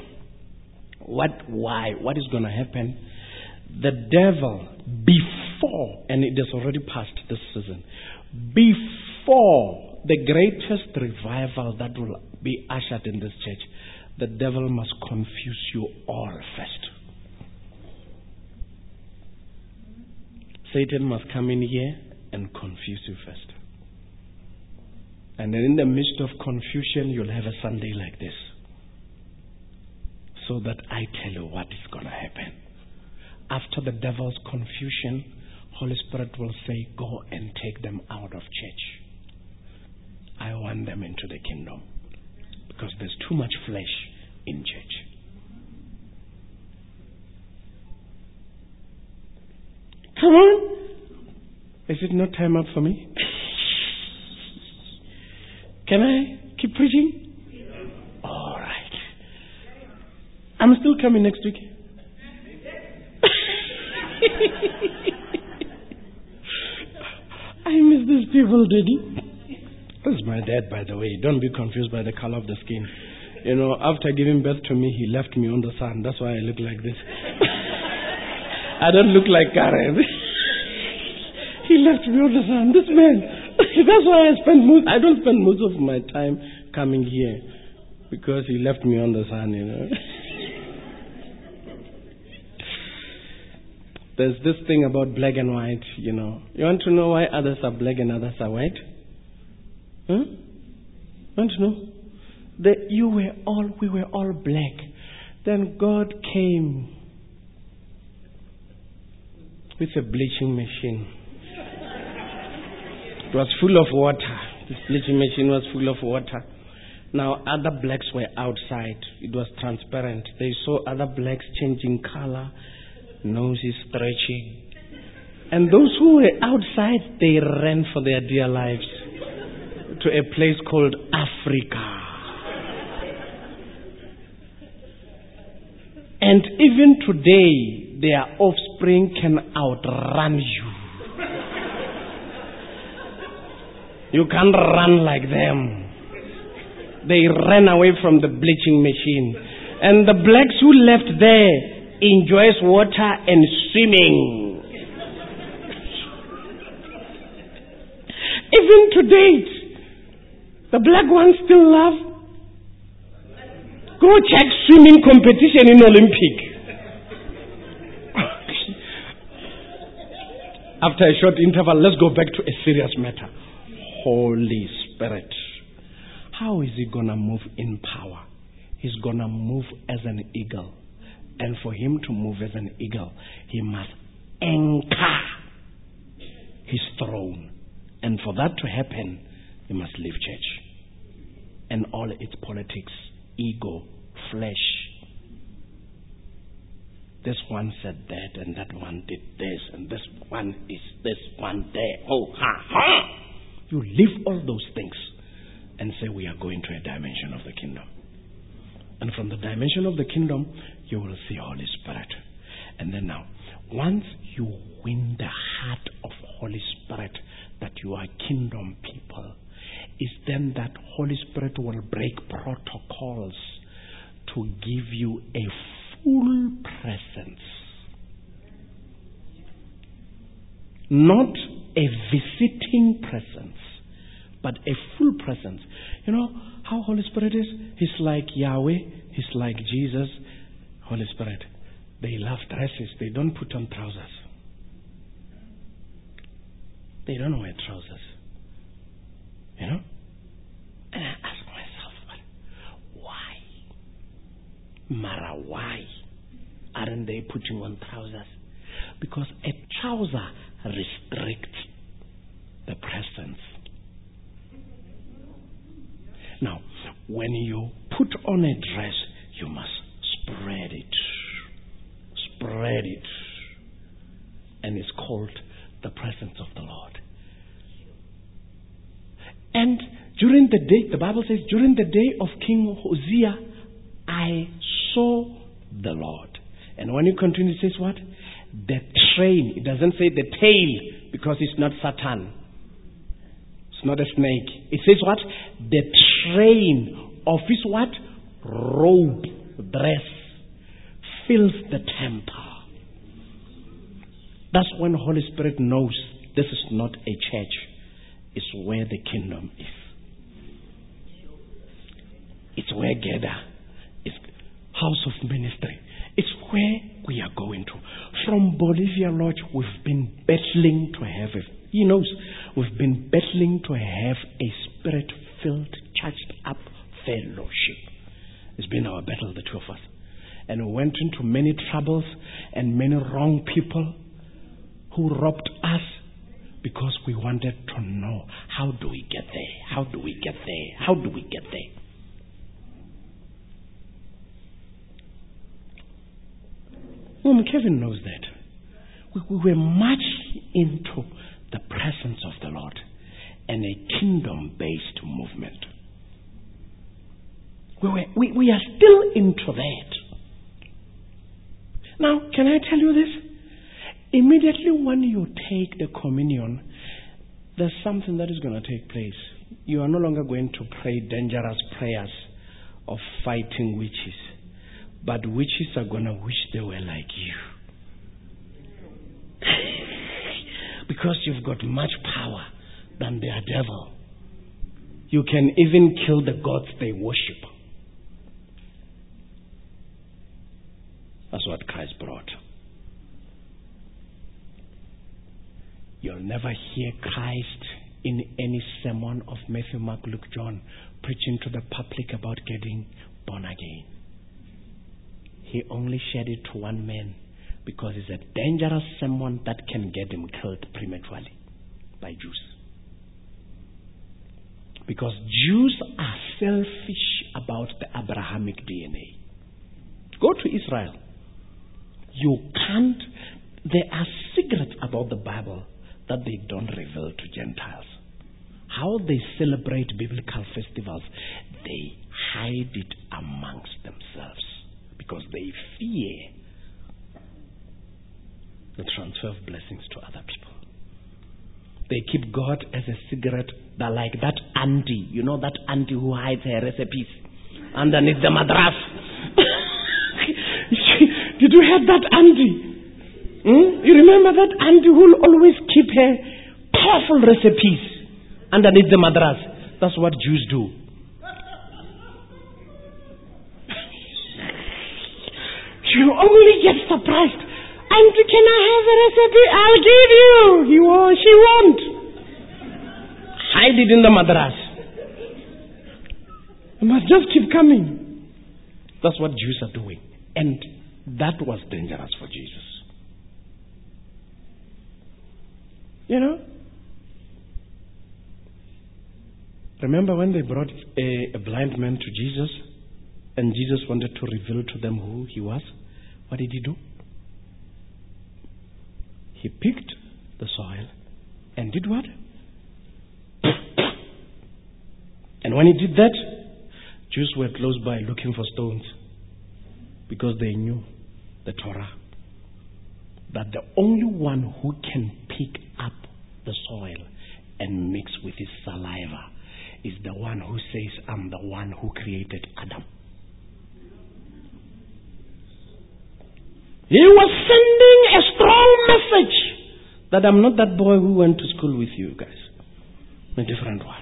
What is going to happen? The devil, before, and it has already passed this season, before the greatest revival that will be ushered in this church, the devil must confuse you all first. Satan must come in here and confuse you first. And then in the midst of confusion, you'll have a Sunday like this. So that I tell you what is going to happen. After the devil's confusion, Holy Spirit will say, go and take them out of church. I want them into the kingdom. Because there's too much flesh in church. Come on. Is it not time up for me? Can I keep preaching? All right. I'm still coming next week. I miss these people, Daddy. This is my dad, by the way. Don't be confused by the color of the skin. You know, after giving birth to me, he left me on the sun. That's why I look like this. I don't look like Karen. He left me on the sun. This man. That's why I don't spend most of my time coming here. Because he left me on the sun, you know. There's this thing about black and white, you know. You want to know why others are black and others are white? Huh? You want to know? We were all black. Then God came with a bleaching machine. It was full of water. This bleaching machine was full of water. Now, other blacks were outside. It was transparent. They saw other blacks changing color, noses stretching. And those who were outside, they ran for their dear lives to a place called Africa. And even today, their offspring can outrun you. You can't run like them. They ran away from the bleaching machine. And the blacks who left there enjoys water and swimming. Even to date, the black ones still love. Go check swimming competition in Olympic. After a short interval, let's go back to a serious matter. Holy Spirit. How is he going to move in power? He's going to move as an eagle. And for him to move as an eagle, he must anchor his throne. And for that to happen, he must leave church. And all its politics, ego, flesh. This one said that, and that one did this, and this one is this one there. Oh, ha, ha! You leave all those things and say we are going to a dimension of the kingdom. And from the dimension of the kingdom, you will see Holy Spirit. And then now, once you win the heart of Holy Spirit, that you are kingdom people, is then that Holy Spirit will break protocols to give you a full presence. Not a visiting presence, but a full presence. You know how Holy Spirit is? He's like Yahweh. He's like Jesus. Holy Spirit. They love dresses. They don't put on trousers. They don't wear trousers. You know? And I ask myself, why? Mara, why aren't they putting on trousers? Because a trouser restricts the presence. Now, when you put on a dress, you must spread it. Spread it. And it's called the presence of the Lord. And during the day, the Bible says, during the day of King Hosea, I saw the Lord. And when you continue, it says what? The train. It doesn't say the tail, because it's not Satan. It's not a snake. It says what? The train of his what? Robe, dress, fills the temple. That's when the Holy Spirit knows this is not a church. It's where the kingdom is. It's where Gather is. House of ministry. It's where we are going to. From Bolivia Lodge, we've been battling to have it. He knows we've been battling to have a spirit-filled, charged up fellowship. It's been our battle, the two of us. And we went into many troubles and many wrong people who robbed us because we wanted to know, how do we get there? How do we get there? How do we get there? Kevin knows that. We were much into the presence of the Lord and a kingdom-based movement. We are still into that. Now, can I tell you this? Immediately when you take the communion, there's something that is going to take place. You are no longer going to pray dangerous prayers of fighting witches. But witches are going to wish they were like you. Because you've got much power than their devil. You can even kill the gods they worship. That's what Christ brought. You'll never hear Christ in any sermon of Matthew, Mark, Luke, John preaching to the public about getting born again. He only shared it to one man because it's a dangerous sermon that can get him killed prematurely by Jews. Because Jews are selfish about the Abrahamic DNA. Go to Israel. You can't. There are secrets about the Bible that they don't reveal to Gentiles. How they celebrate biblical festivals, they hide it amongst themselves because they fear the transfer of blessings to other people. They keep God as a secret. They're like that auntie. You know that auntie who hides her recipes underneath the madras? Did you have that auntie? You remember that auntie who will always keep her powerful recipes underneath the madras? That's what Jews do. You only get surprised. Auntie, can I have a recipe? I'll give you. She won't. Hide it in the madras. You must just keep coming. That's what Jews are doing. And that was dangerous for Jesus. You know? Remember when they brought a blind man to Jesus and Jesus wanted to reveal to them who he was? What did he do? He picked the soil and did what? And when he did that, Jews were close by looking for stones because they knew the Torah, that the only one who can pick up the soil and mix with his saliva is the one who says, I'm the one who created Adam. He was sending a strong message that I'm not that boy who went to school with you guys. I'm a different one.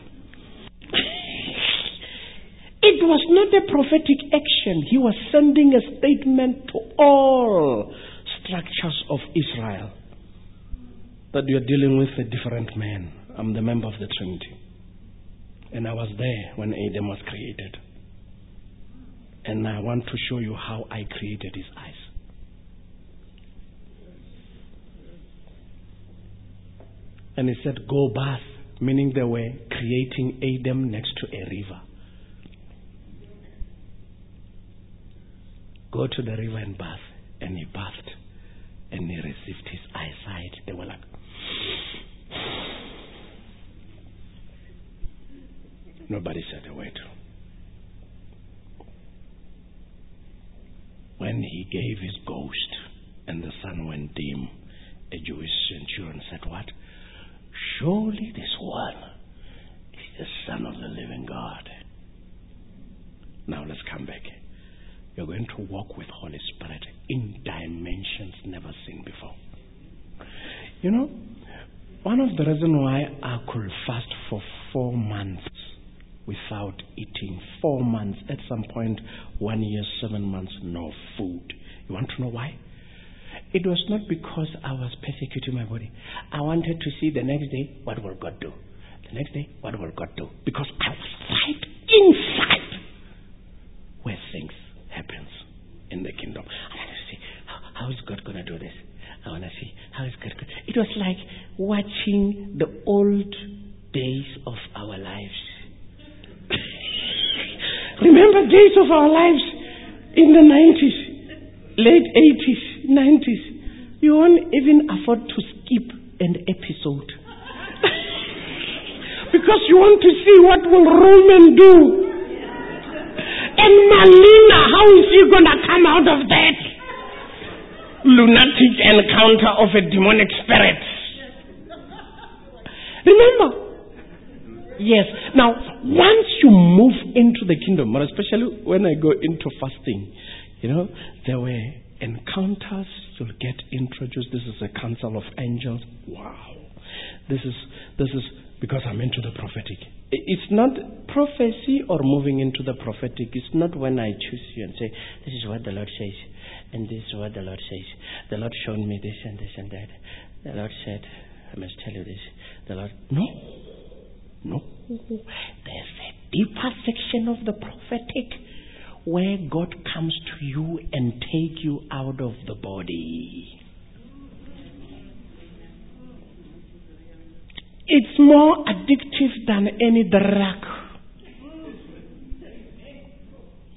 It was not a prophetic action. He was sending a statement to all structures of Israel that you are dealing with a different man. I'm the member of the Trinity. And I was there when Adam was created. And I want to show you how I created his eyes. And he said, go bath, meaning they were creating Adam next to a river. Go to the river and bath. And he bathed. And he received his eyesight. They were like, nobody said a word. When he gave his ghost and the sun went dim, a Jewish centurion said, what? Surely this one is the Son of the living God. Now let's come back. You're going to walk with Holy Spirit in dimensions never seen before. You know, one of the reasons why I could fast for 4 months without eating, 4 months, at some point, 1 year, 7 months, no food. You want to know why? It was not because I was persecuting my body. I wanted to see the next day, what will God do? The next day, what will God do? Because I was right inside where things happens in the kingdom. I want to see, how is God going to do this? I want to see, how is God going to... It was like watching the old days of our lives. Remember days of our lives in the 90s, late 80s, 90s. You won't even afford to skip an episode. Because you want to see what will Roman do. And Malina, how is he going to come out of that lunatic encounter of a demonic spirit? Remember? Yes. Now, once you move into the kingdom, but especially when I go into fasting, you know, there were encounters. You'll get introduced. This is a council of angels. Wow. This is because I'm into the prophetic. It's not prophecy or moving into the prophetic. It's not when I choose you and say, this is what the Lord says, and this is what the Lord says. The Lord showed me this and this and that. The Lord said, I must tell you this. The Lord, no. There's a deeper section of the prophetic where God comes to you and take you out of the body. It's more addictive than any drug.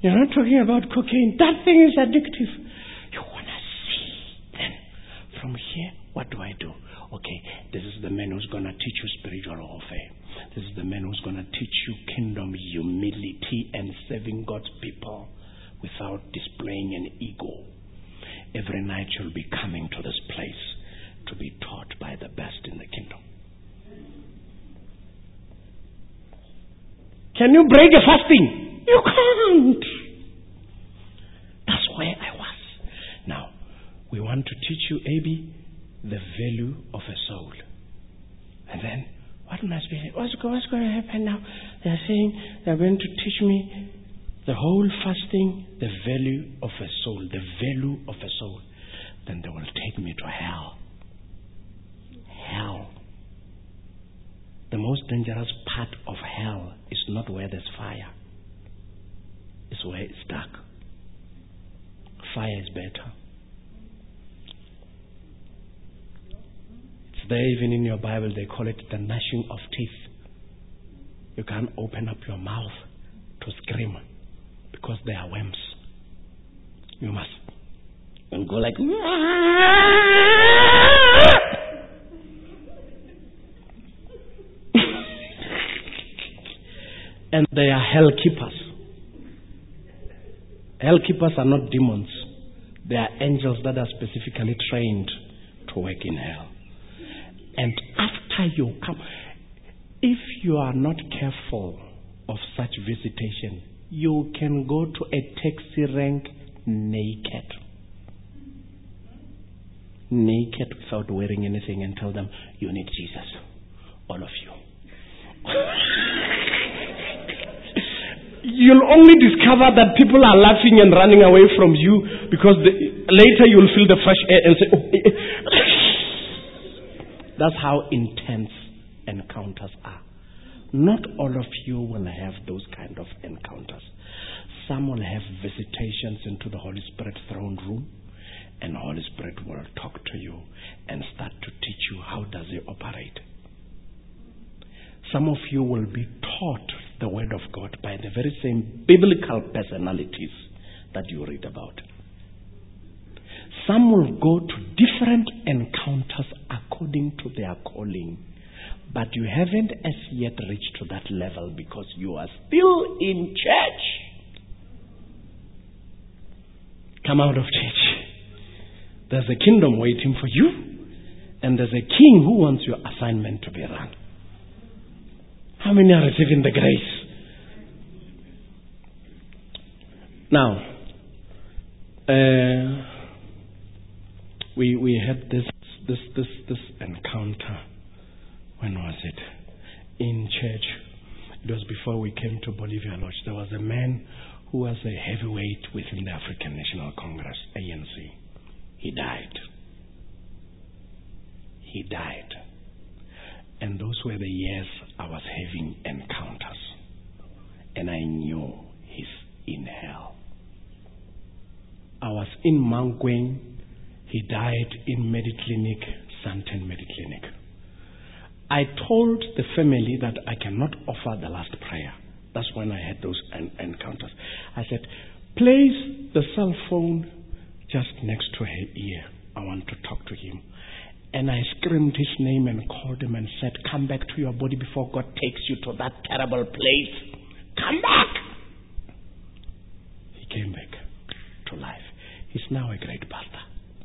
You're not talking about cocaine. That thing is addictive. You want to see. Then, from here, what do I do? Okay, this is the man who's going to teach you spiritual warfare. This is the man who's going to teach you kingdom humility and serving God's people without displaying an ego. Every night you'll be coming to this place to be taught by the best in the kingdom. Can you break a fasting? You can't. That's where I was. Now, we want to teach you, Abby, the value of a soul. And then, what am I speaking? What's going to happen now? They're saying they're going to teach me the whole fasting, the value of a soul, the value of a soul. Then they will take me to hell. Hell. The most dangerous part of hell is not where there's fire. It's where it's dark. Fire is better. It's there even in your Bible. They call it the gnashing of teeth. You can't open up your mouth to scream because there are worms. You must go like and they are hell keepers. Hell keepers are not demons. They are angels that are specifically trained to work in hell. And after you come, if you are not careful of such visitation, you can go to a taxi rank naked. Naked without wearing anything and tell them, you need Jesus. All of you. You'll only discover that people are laughing and running away from you because later you'll feel the fresh air and say, oh. That's how intense encounters are. Not all of you will have those kind of encounters. Some will have visitations into the Holy Spirit throne room, and the Holy Spirit will talk to you and start to teach you how does He operate. Some of you will be taught the Word of God by the very same biblical personalities that you read about. Some will go to different encounters according to their calling. But you haven't as yet reached to that level because you are still in church. Come out of church. There's a kingdom waiting for you. And there's a king who wants your assignment to be run. How many are receiving the grace? Now, we had this encounter. When was it? In church. It was before we came to Bolivia Lodge. There was a man who was a heavyweight within the African National Congress, ANC. He died. He died. And those were the years I was having encounters. And I knew he's in hell. I was in Mankweng. He died in Mediclinic, Santen Mediclinic. I told the family that I cannot offer the last prayer. That's when I had those encounters. I said, place the cell phone just next to her ear. I want to talk to him. And I screamed his name and called him and said, come back to your body before God takes you to that terrible place. Come back! He came back to life. He's now a great pastor.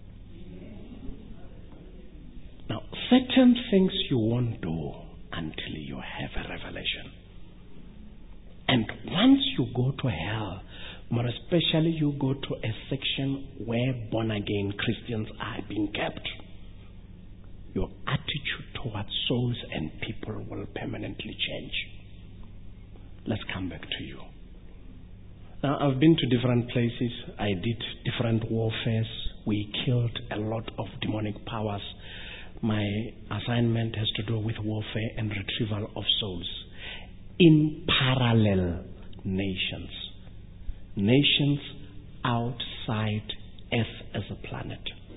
Now, certain things you won't do until you have a revelation. And once you go to hell, more especially you go to a section where born-again Christians are being kept, your attitude towards souls and people will permanently change. Let's come back to you. Now, I've been to different places. I did different warfares. We killed a lot of demonic powers. My assignment has to do with warfare and retrieval of souls in parallel nations. Nations outside Earth as a planet.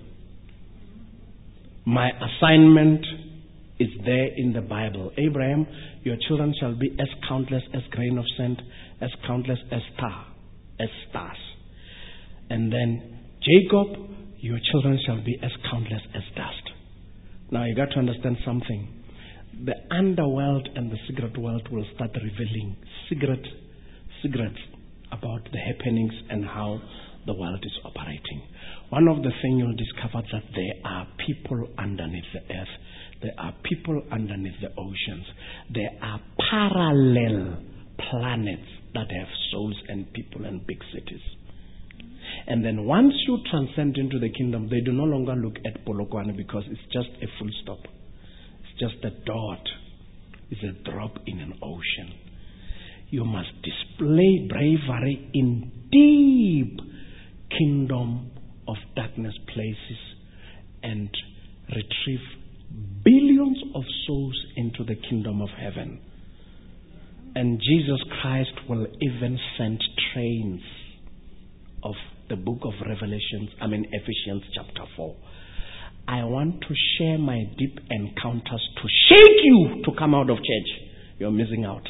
My assignment is there in the Bible. Abraham, your children shall be as countless as grain of sand, as countless as star. as stars. And then, Jacob, your children shall be as countless as dust. Now you got to understand something. The underworld and the cigarette world will start revealing secrets about the happenings and how the world is operating. One of the things you'll discover is that there are people underneath the earth. There are people underneath the oceans. There are parallel planets that have souls and people and big cities. And then once you transcend into the kingdom, they do no longer look at Polokwane because it's just a full stop. It's just a dot. It's a drop in an ocean. You must display bravery in deep kingdom of darkness places and retrieve billions of souls into the kingdom of heaven. And Jesus Christ will even send trains of the book of Ephesians chapter 4. I want to share my deep encounters to shake you to come out of church. You're missing out.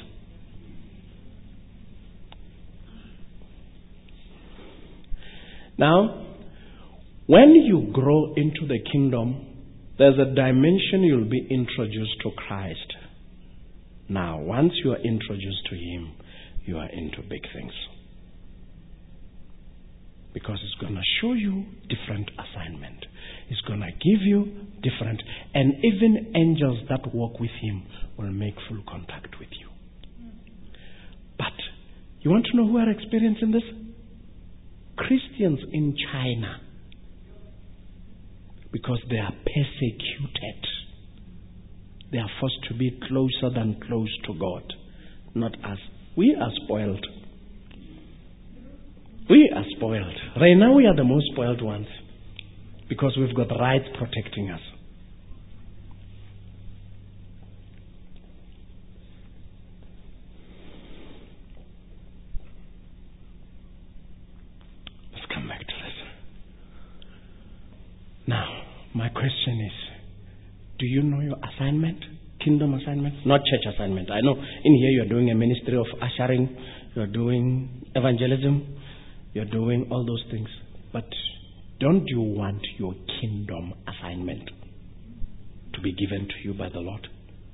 Now, when you grow into the kingdom, there's a dimension you'll be introduced to Christ. Now, once you are introduced to Him, you are into big things. Because it's going to show you different assignment. It's going to give you different, and even angels that walk with Him will make full contact with you. But you want to know who are experiencing this? Christians in China. Because they are persecuted. They are forced to be closer than close to God. Not us. We are spoiled. We are spoiled. Right now we are the most spoiled ones. Because we've got rights protecting us. Let's come back to this. Now, my question is, do you know your assignment? Kingdom assignment? Not church assignment. I know in here you're doing a ministry of ushering, you're doing evangelism, you're doing all those things. But don't you want your kingdom assignment to be given to you by the Lord?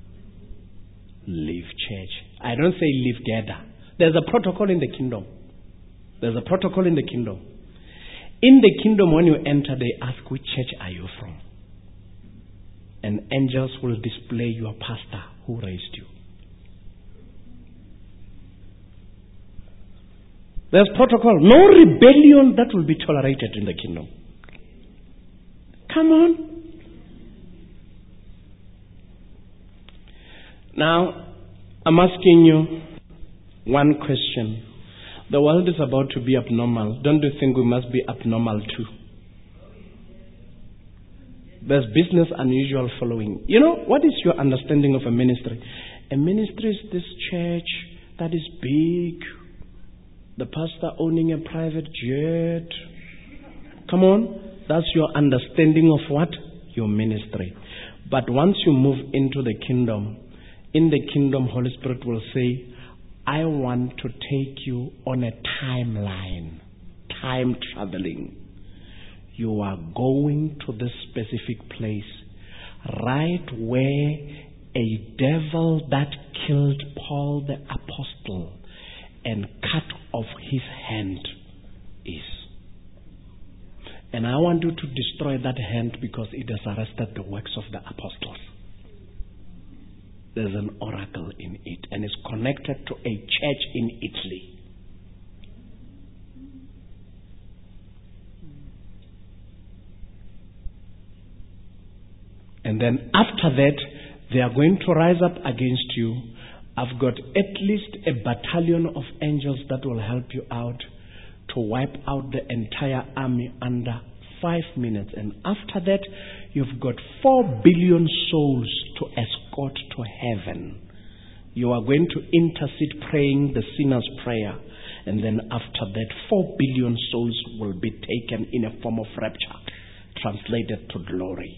Leave church. I don't say leave gather. There's a protocol in the kingdom. There's a protocol in the kingdom. In the kingdom, when you enter, they ask, which church are you from? And angels will display your pastor who raised you. There's protocol. No rebellion that will be tolerated in the kingdom. Come on. Now, I'm asking you one question. The world is about to be abnormal. Don't you think we must be abnormal too? There's business unusual following. You know, what is your understanding of a ministry? A ministry is this church that is big. The pastor owning a private jet. Come on. That's your understanding of what? Your ministry. But once you move into the kingdom, in the kingdom, Holy Spirit will say, I want to take you on a timeline. Time traveling. You are going to this specific place, right where a devil that killed Paul the apostle and cut off his hand is. And I want you to destroy that hand because it has arrested the works of the apostles. There's an oracle in it, and it's connected to a church in Italy. And then after that, they are going to rise up against you. I've got at least a battalion of angels that will help you out to wipe out the entire army under 5 minutes. And after that, you've got 4 billion souls to escort to heaven. You are going to intercede praying the sinner's prayer. And then after that, 4 billion souls will be taken in a form of rapture, translated to glory.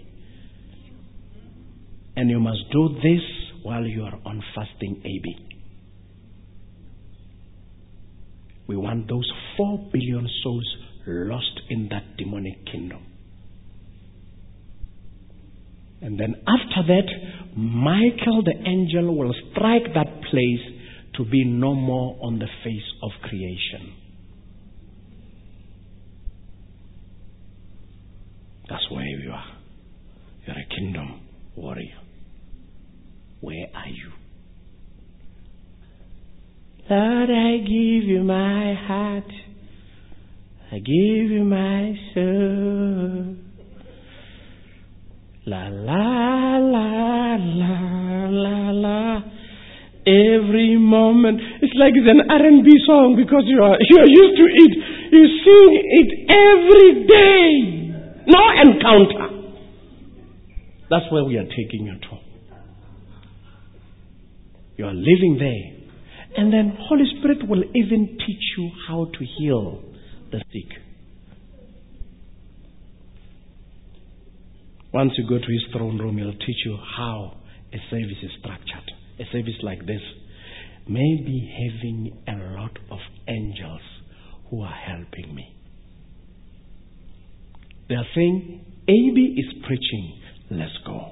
And you must do this while you are on fasting, AB. We want those 4 billion souls lost in that demonic kingdom. And then after that, Michael the angel will strike that place to be no more on the face of creation. That's where you are. You're a kingdom warrior. Where are you? Lord, I give you my heart. I give you my soul. La la la la la la. Every moment. It's like it's an R&B song because you are used to it. You sing it every day. No encounter. That's where we are taking you to. You are living there. And then Holy Spirit will even teach you how to heal the sick. Once you go to his throne room, he'll teach you how a service is structured. A service like this may be having a lot of angels who are helping me. They are saying, AB is preaching, let's go.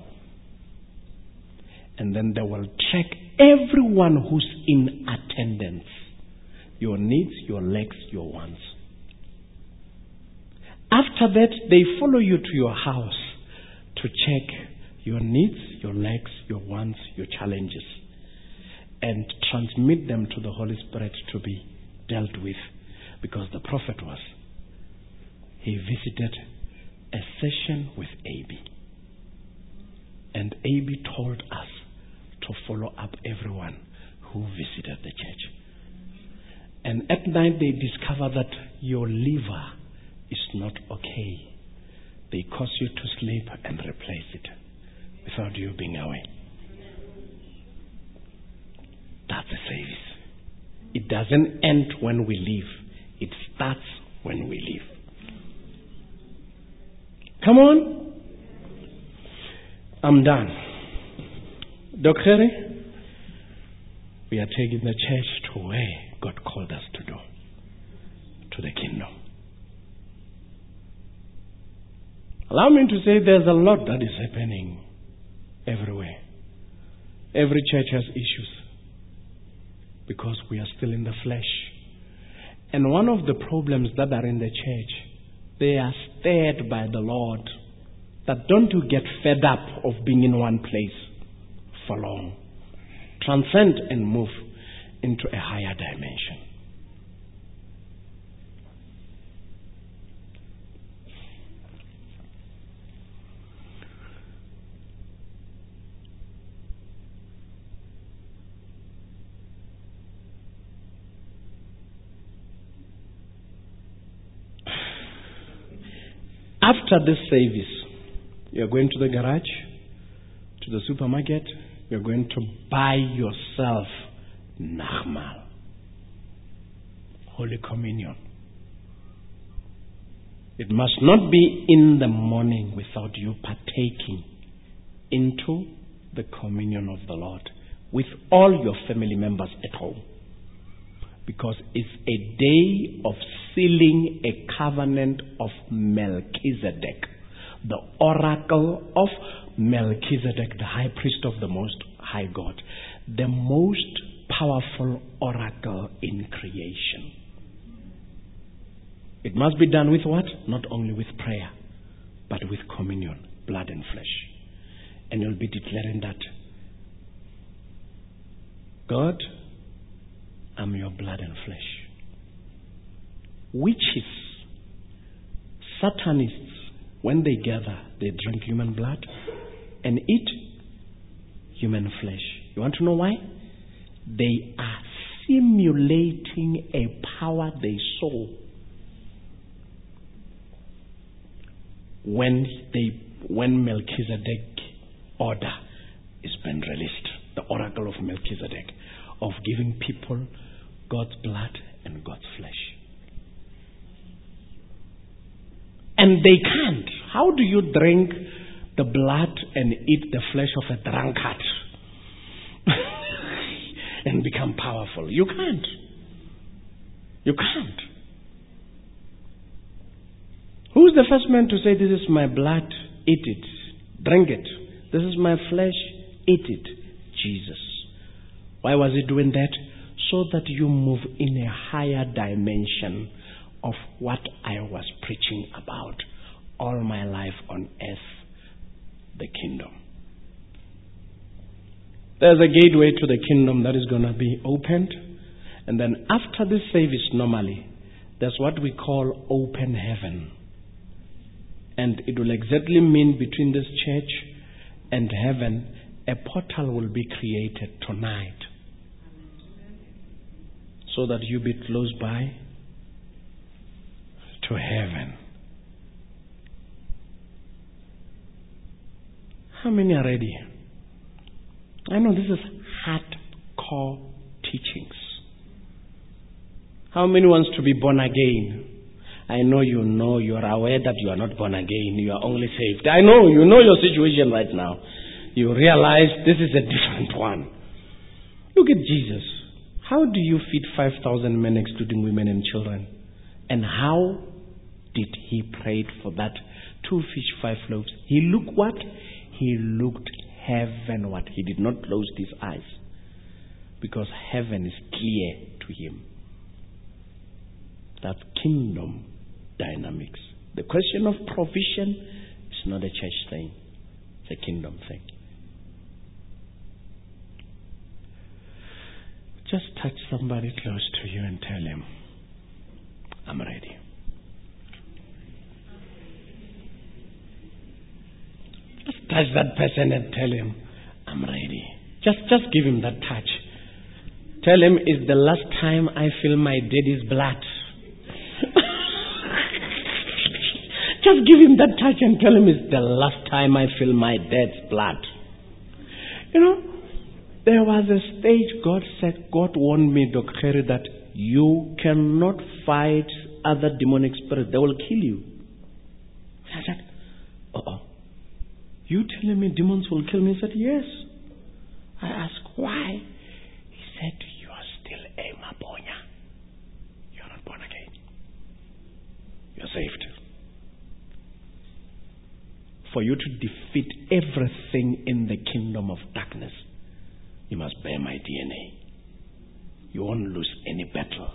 And then they will check everyone who's in attendance. Your needs, your legs, your wants. After that, they follow you to your house to check your needs, your legs, your wants, your challenges, and transmit them to the Holy Spirit to be dealt with. Because the prophet he visited a session with AB. And AB told us to follow up everyone who visited the church. And at night they discover that your liver is not okay. They cause you to sleep and replace it without you being aware. That's a service. It doesn't end when we leave. It starts when we leave. Come on. I'm done. Dr. We are taking the church to where God called us to do. To the kingdom. Allow me to say there's a lot that is happening everywhere. Every church has issues because we are still in the flesh. And one of the problems that are in the church, they are stirred by the Lord. That don't you get fed up of being in one place for long. Transcend and move into a higher dimension. After this service, you're going to the garage, to the supermarket, you're going to buy yourself Nachmal, Holy Communion. It must not be in the morning without you partaking into the communion of the Lord with all your family members at home. Because it's a day of sealing a covenant of Melchizedek, the oracle of Melchizedek, the high priest of the Most High God, the most powerful oracle in creation. It must be done with what? Not only with prayer, but with communion, blood and flesh. And you'll be declaring that, God, I'm your blood and flesh. Witches, Satanists, when they gather, they drink human blood and eat human flesh. You want to know why? They are simulating a power they saw when Melchizedek order is been released, the oracle of Melchizedek, of giving people God's blood and God's flesh. And they can't. How do you drink the blood and eat the flesh of a drunkard and become powerful? You can't. You can't. Who's the first man to say, this is my blood, eat it, drink it. This is my flesh, eat it. Jesus. Why was he doing that? So that you move in a higher dimension of what I was preaching about all my life on earth, the kingdom. There's a gateway to the kingdom that is going to be opened. And then after this service, normally, there's what we call open heaven. And it will exactly mean between this church and heaven, a portal will be created tonight. So that you be close by to heaven. How many are ready? I know this is hardcore teachings. How many wants to be born again? I know you are aware that you are not born again. You are only saved. I know, you know your situation right now. You realize this is a different one. Look at Jesus. How do you feed 5,000 men excluding women and children? And how did he pray for that 2 fish, 5 loaves? He looked what? He looked heavenward. He did not close his eyes. Because heaven is clear to him. That's kingdom dynamics. The question of provision is not a church thing. It's a kingdom thing. Just touch somebody close to you and tell him, I'm ready. Just touch that person and tell him, I'm ready. Just give him that touch. Tell him, it's the last time I feel my daddy's blood. Just give him that touch and tell him, it's the last time I feel my dad's blood. You know, there was a stage God said, God warned me, Dr. Harry, that you cannot fight other demonic spirits. They will kill you. I said, you telling me demons will kill me? He said, yes. I asked, why? He said, you are still a Mabonya. You are not born again. You are saved. For you to defeat everything in the kingdom of darkness, you must bear my DNA. You won't lose any battle.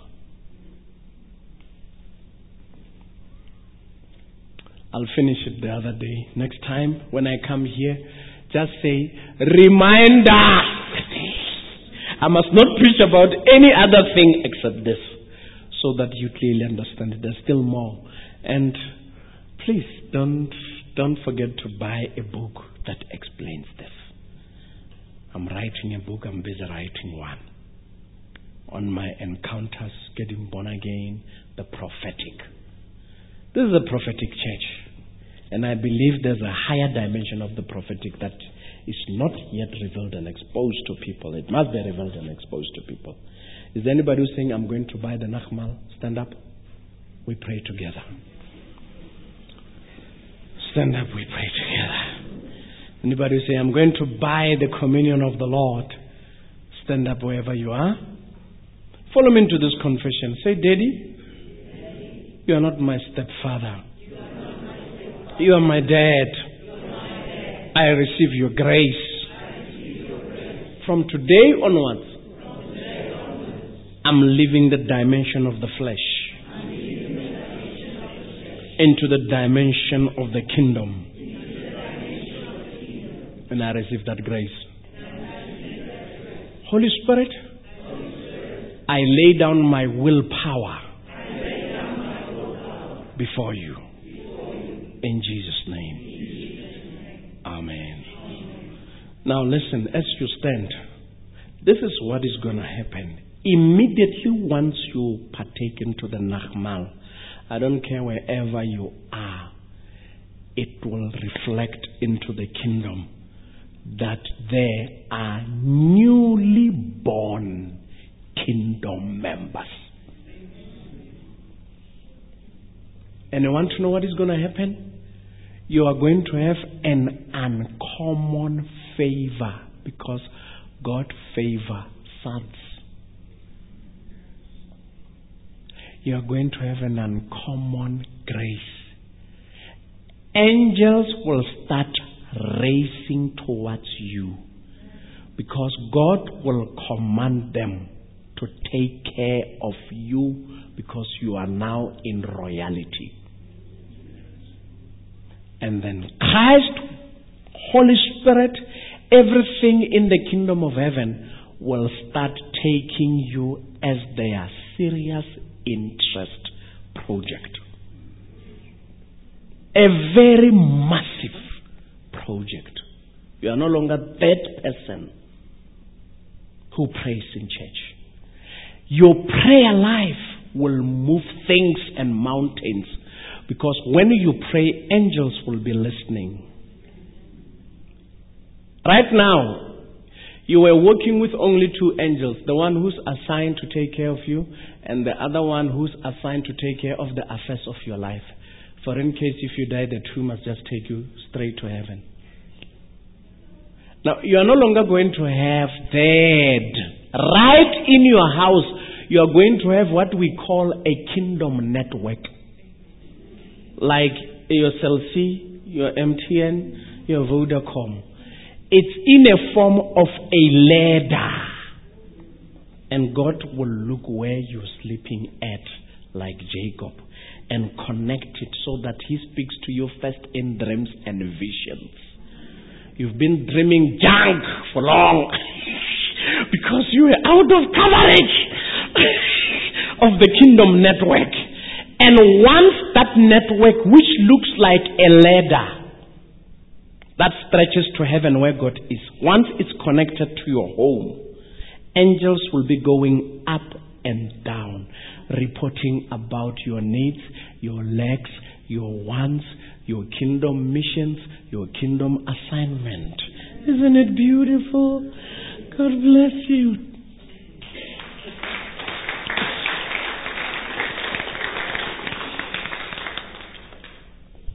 I'll finish it the other day. Next time, when I come here, just say, reminder. I must not preach about any other thing except this, so that you clearly understand it. There's still more. And please, don't forget to buy a book that explains this. I'm writing a book. I'm busy writing one on my encounters, getting born again, the prophetic. This is a prophetic church. And I believe there's a higher dimension of the prophetic that is not yet revealed and exposed to people. It must be revealed and exposed to people. Is there anybody who's saying, I'm going to buy the Nachmal? Stand up. We pray together. Stand up, we pray together. Anybody who say, I'm going to buy the communion of the Lord? Stand up wherever you are. Follow me into this confession. Say, Daddy, you are not my stepfather. You are my dad. I receive your grace. From today onwards, I'm leaving the dimension of the flesh into the dimension of the kingdom. And I receive that grace. Holy Spirit, I lay down my willpower before you. In Jesus' name. Amen. Now listen, as you stand, this is what is going to happen. Immediately once you partake into the Nachmal, I don't care wherever you are, it will reflect into the kingdom that there are newly born kingdom members. And you want to know what is going to happen? You are going to have an uncommon favor because God favors sons. you are going to have an uncommon grace. Angels will start racing towards you because God will command them to take care of you because you are now in royalty. And then Christ, Holy Spirit, everything in the kingdom of heaven will start taking you as their serious interest project. A very massive project. You are no longer that person who prays in church. Your prayer life will move things and mountains because when you pray, angels will be listening. Right now, you were working with only two angels, the one who's assigned to take care of you and the other one who's assigned to take care of the affairs of your life. For in case if you die, the two must just take you straight to heaven. Now, you are no longer going to have that. Right in your house, you are going to have what we call a kingdom network. Like your Cell C, your MTN, your Vodacom. It's in a form of a ladder. And God will look where you're sleeping at, like Jacob, and connect it so that He speaks to you first in dreams and visions. You've been dreaming junk for long because you were out of coverage of the kingdom network. And once that network, which looks like a ladder, that stretches to heaven where God is. Once it's connected to your home, angels will be going up and down, reporting about your needs, your lacks, your wants, your kingdom missions, your kingdom assignment. Isn't it beautiful? God bless you.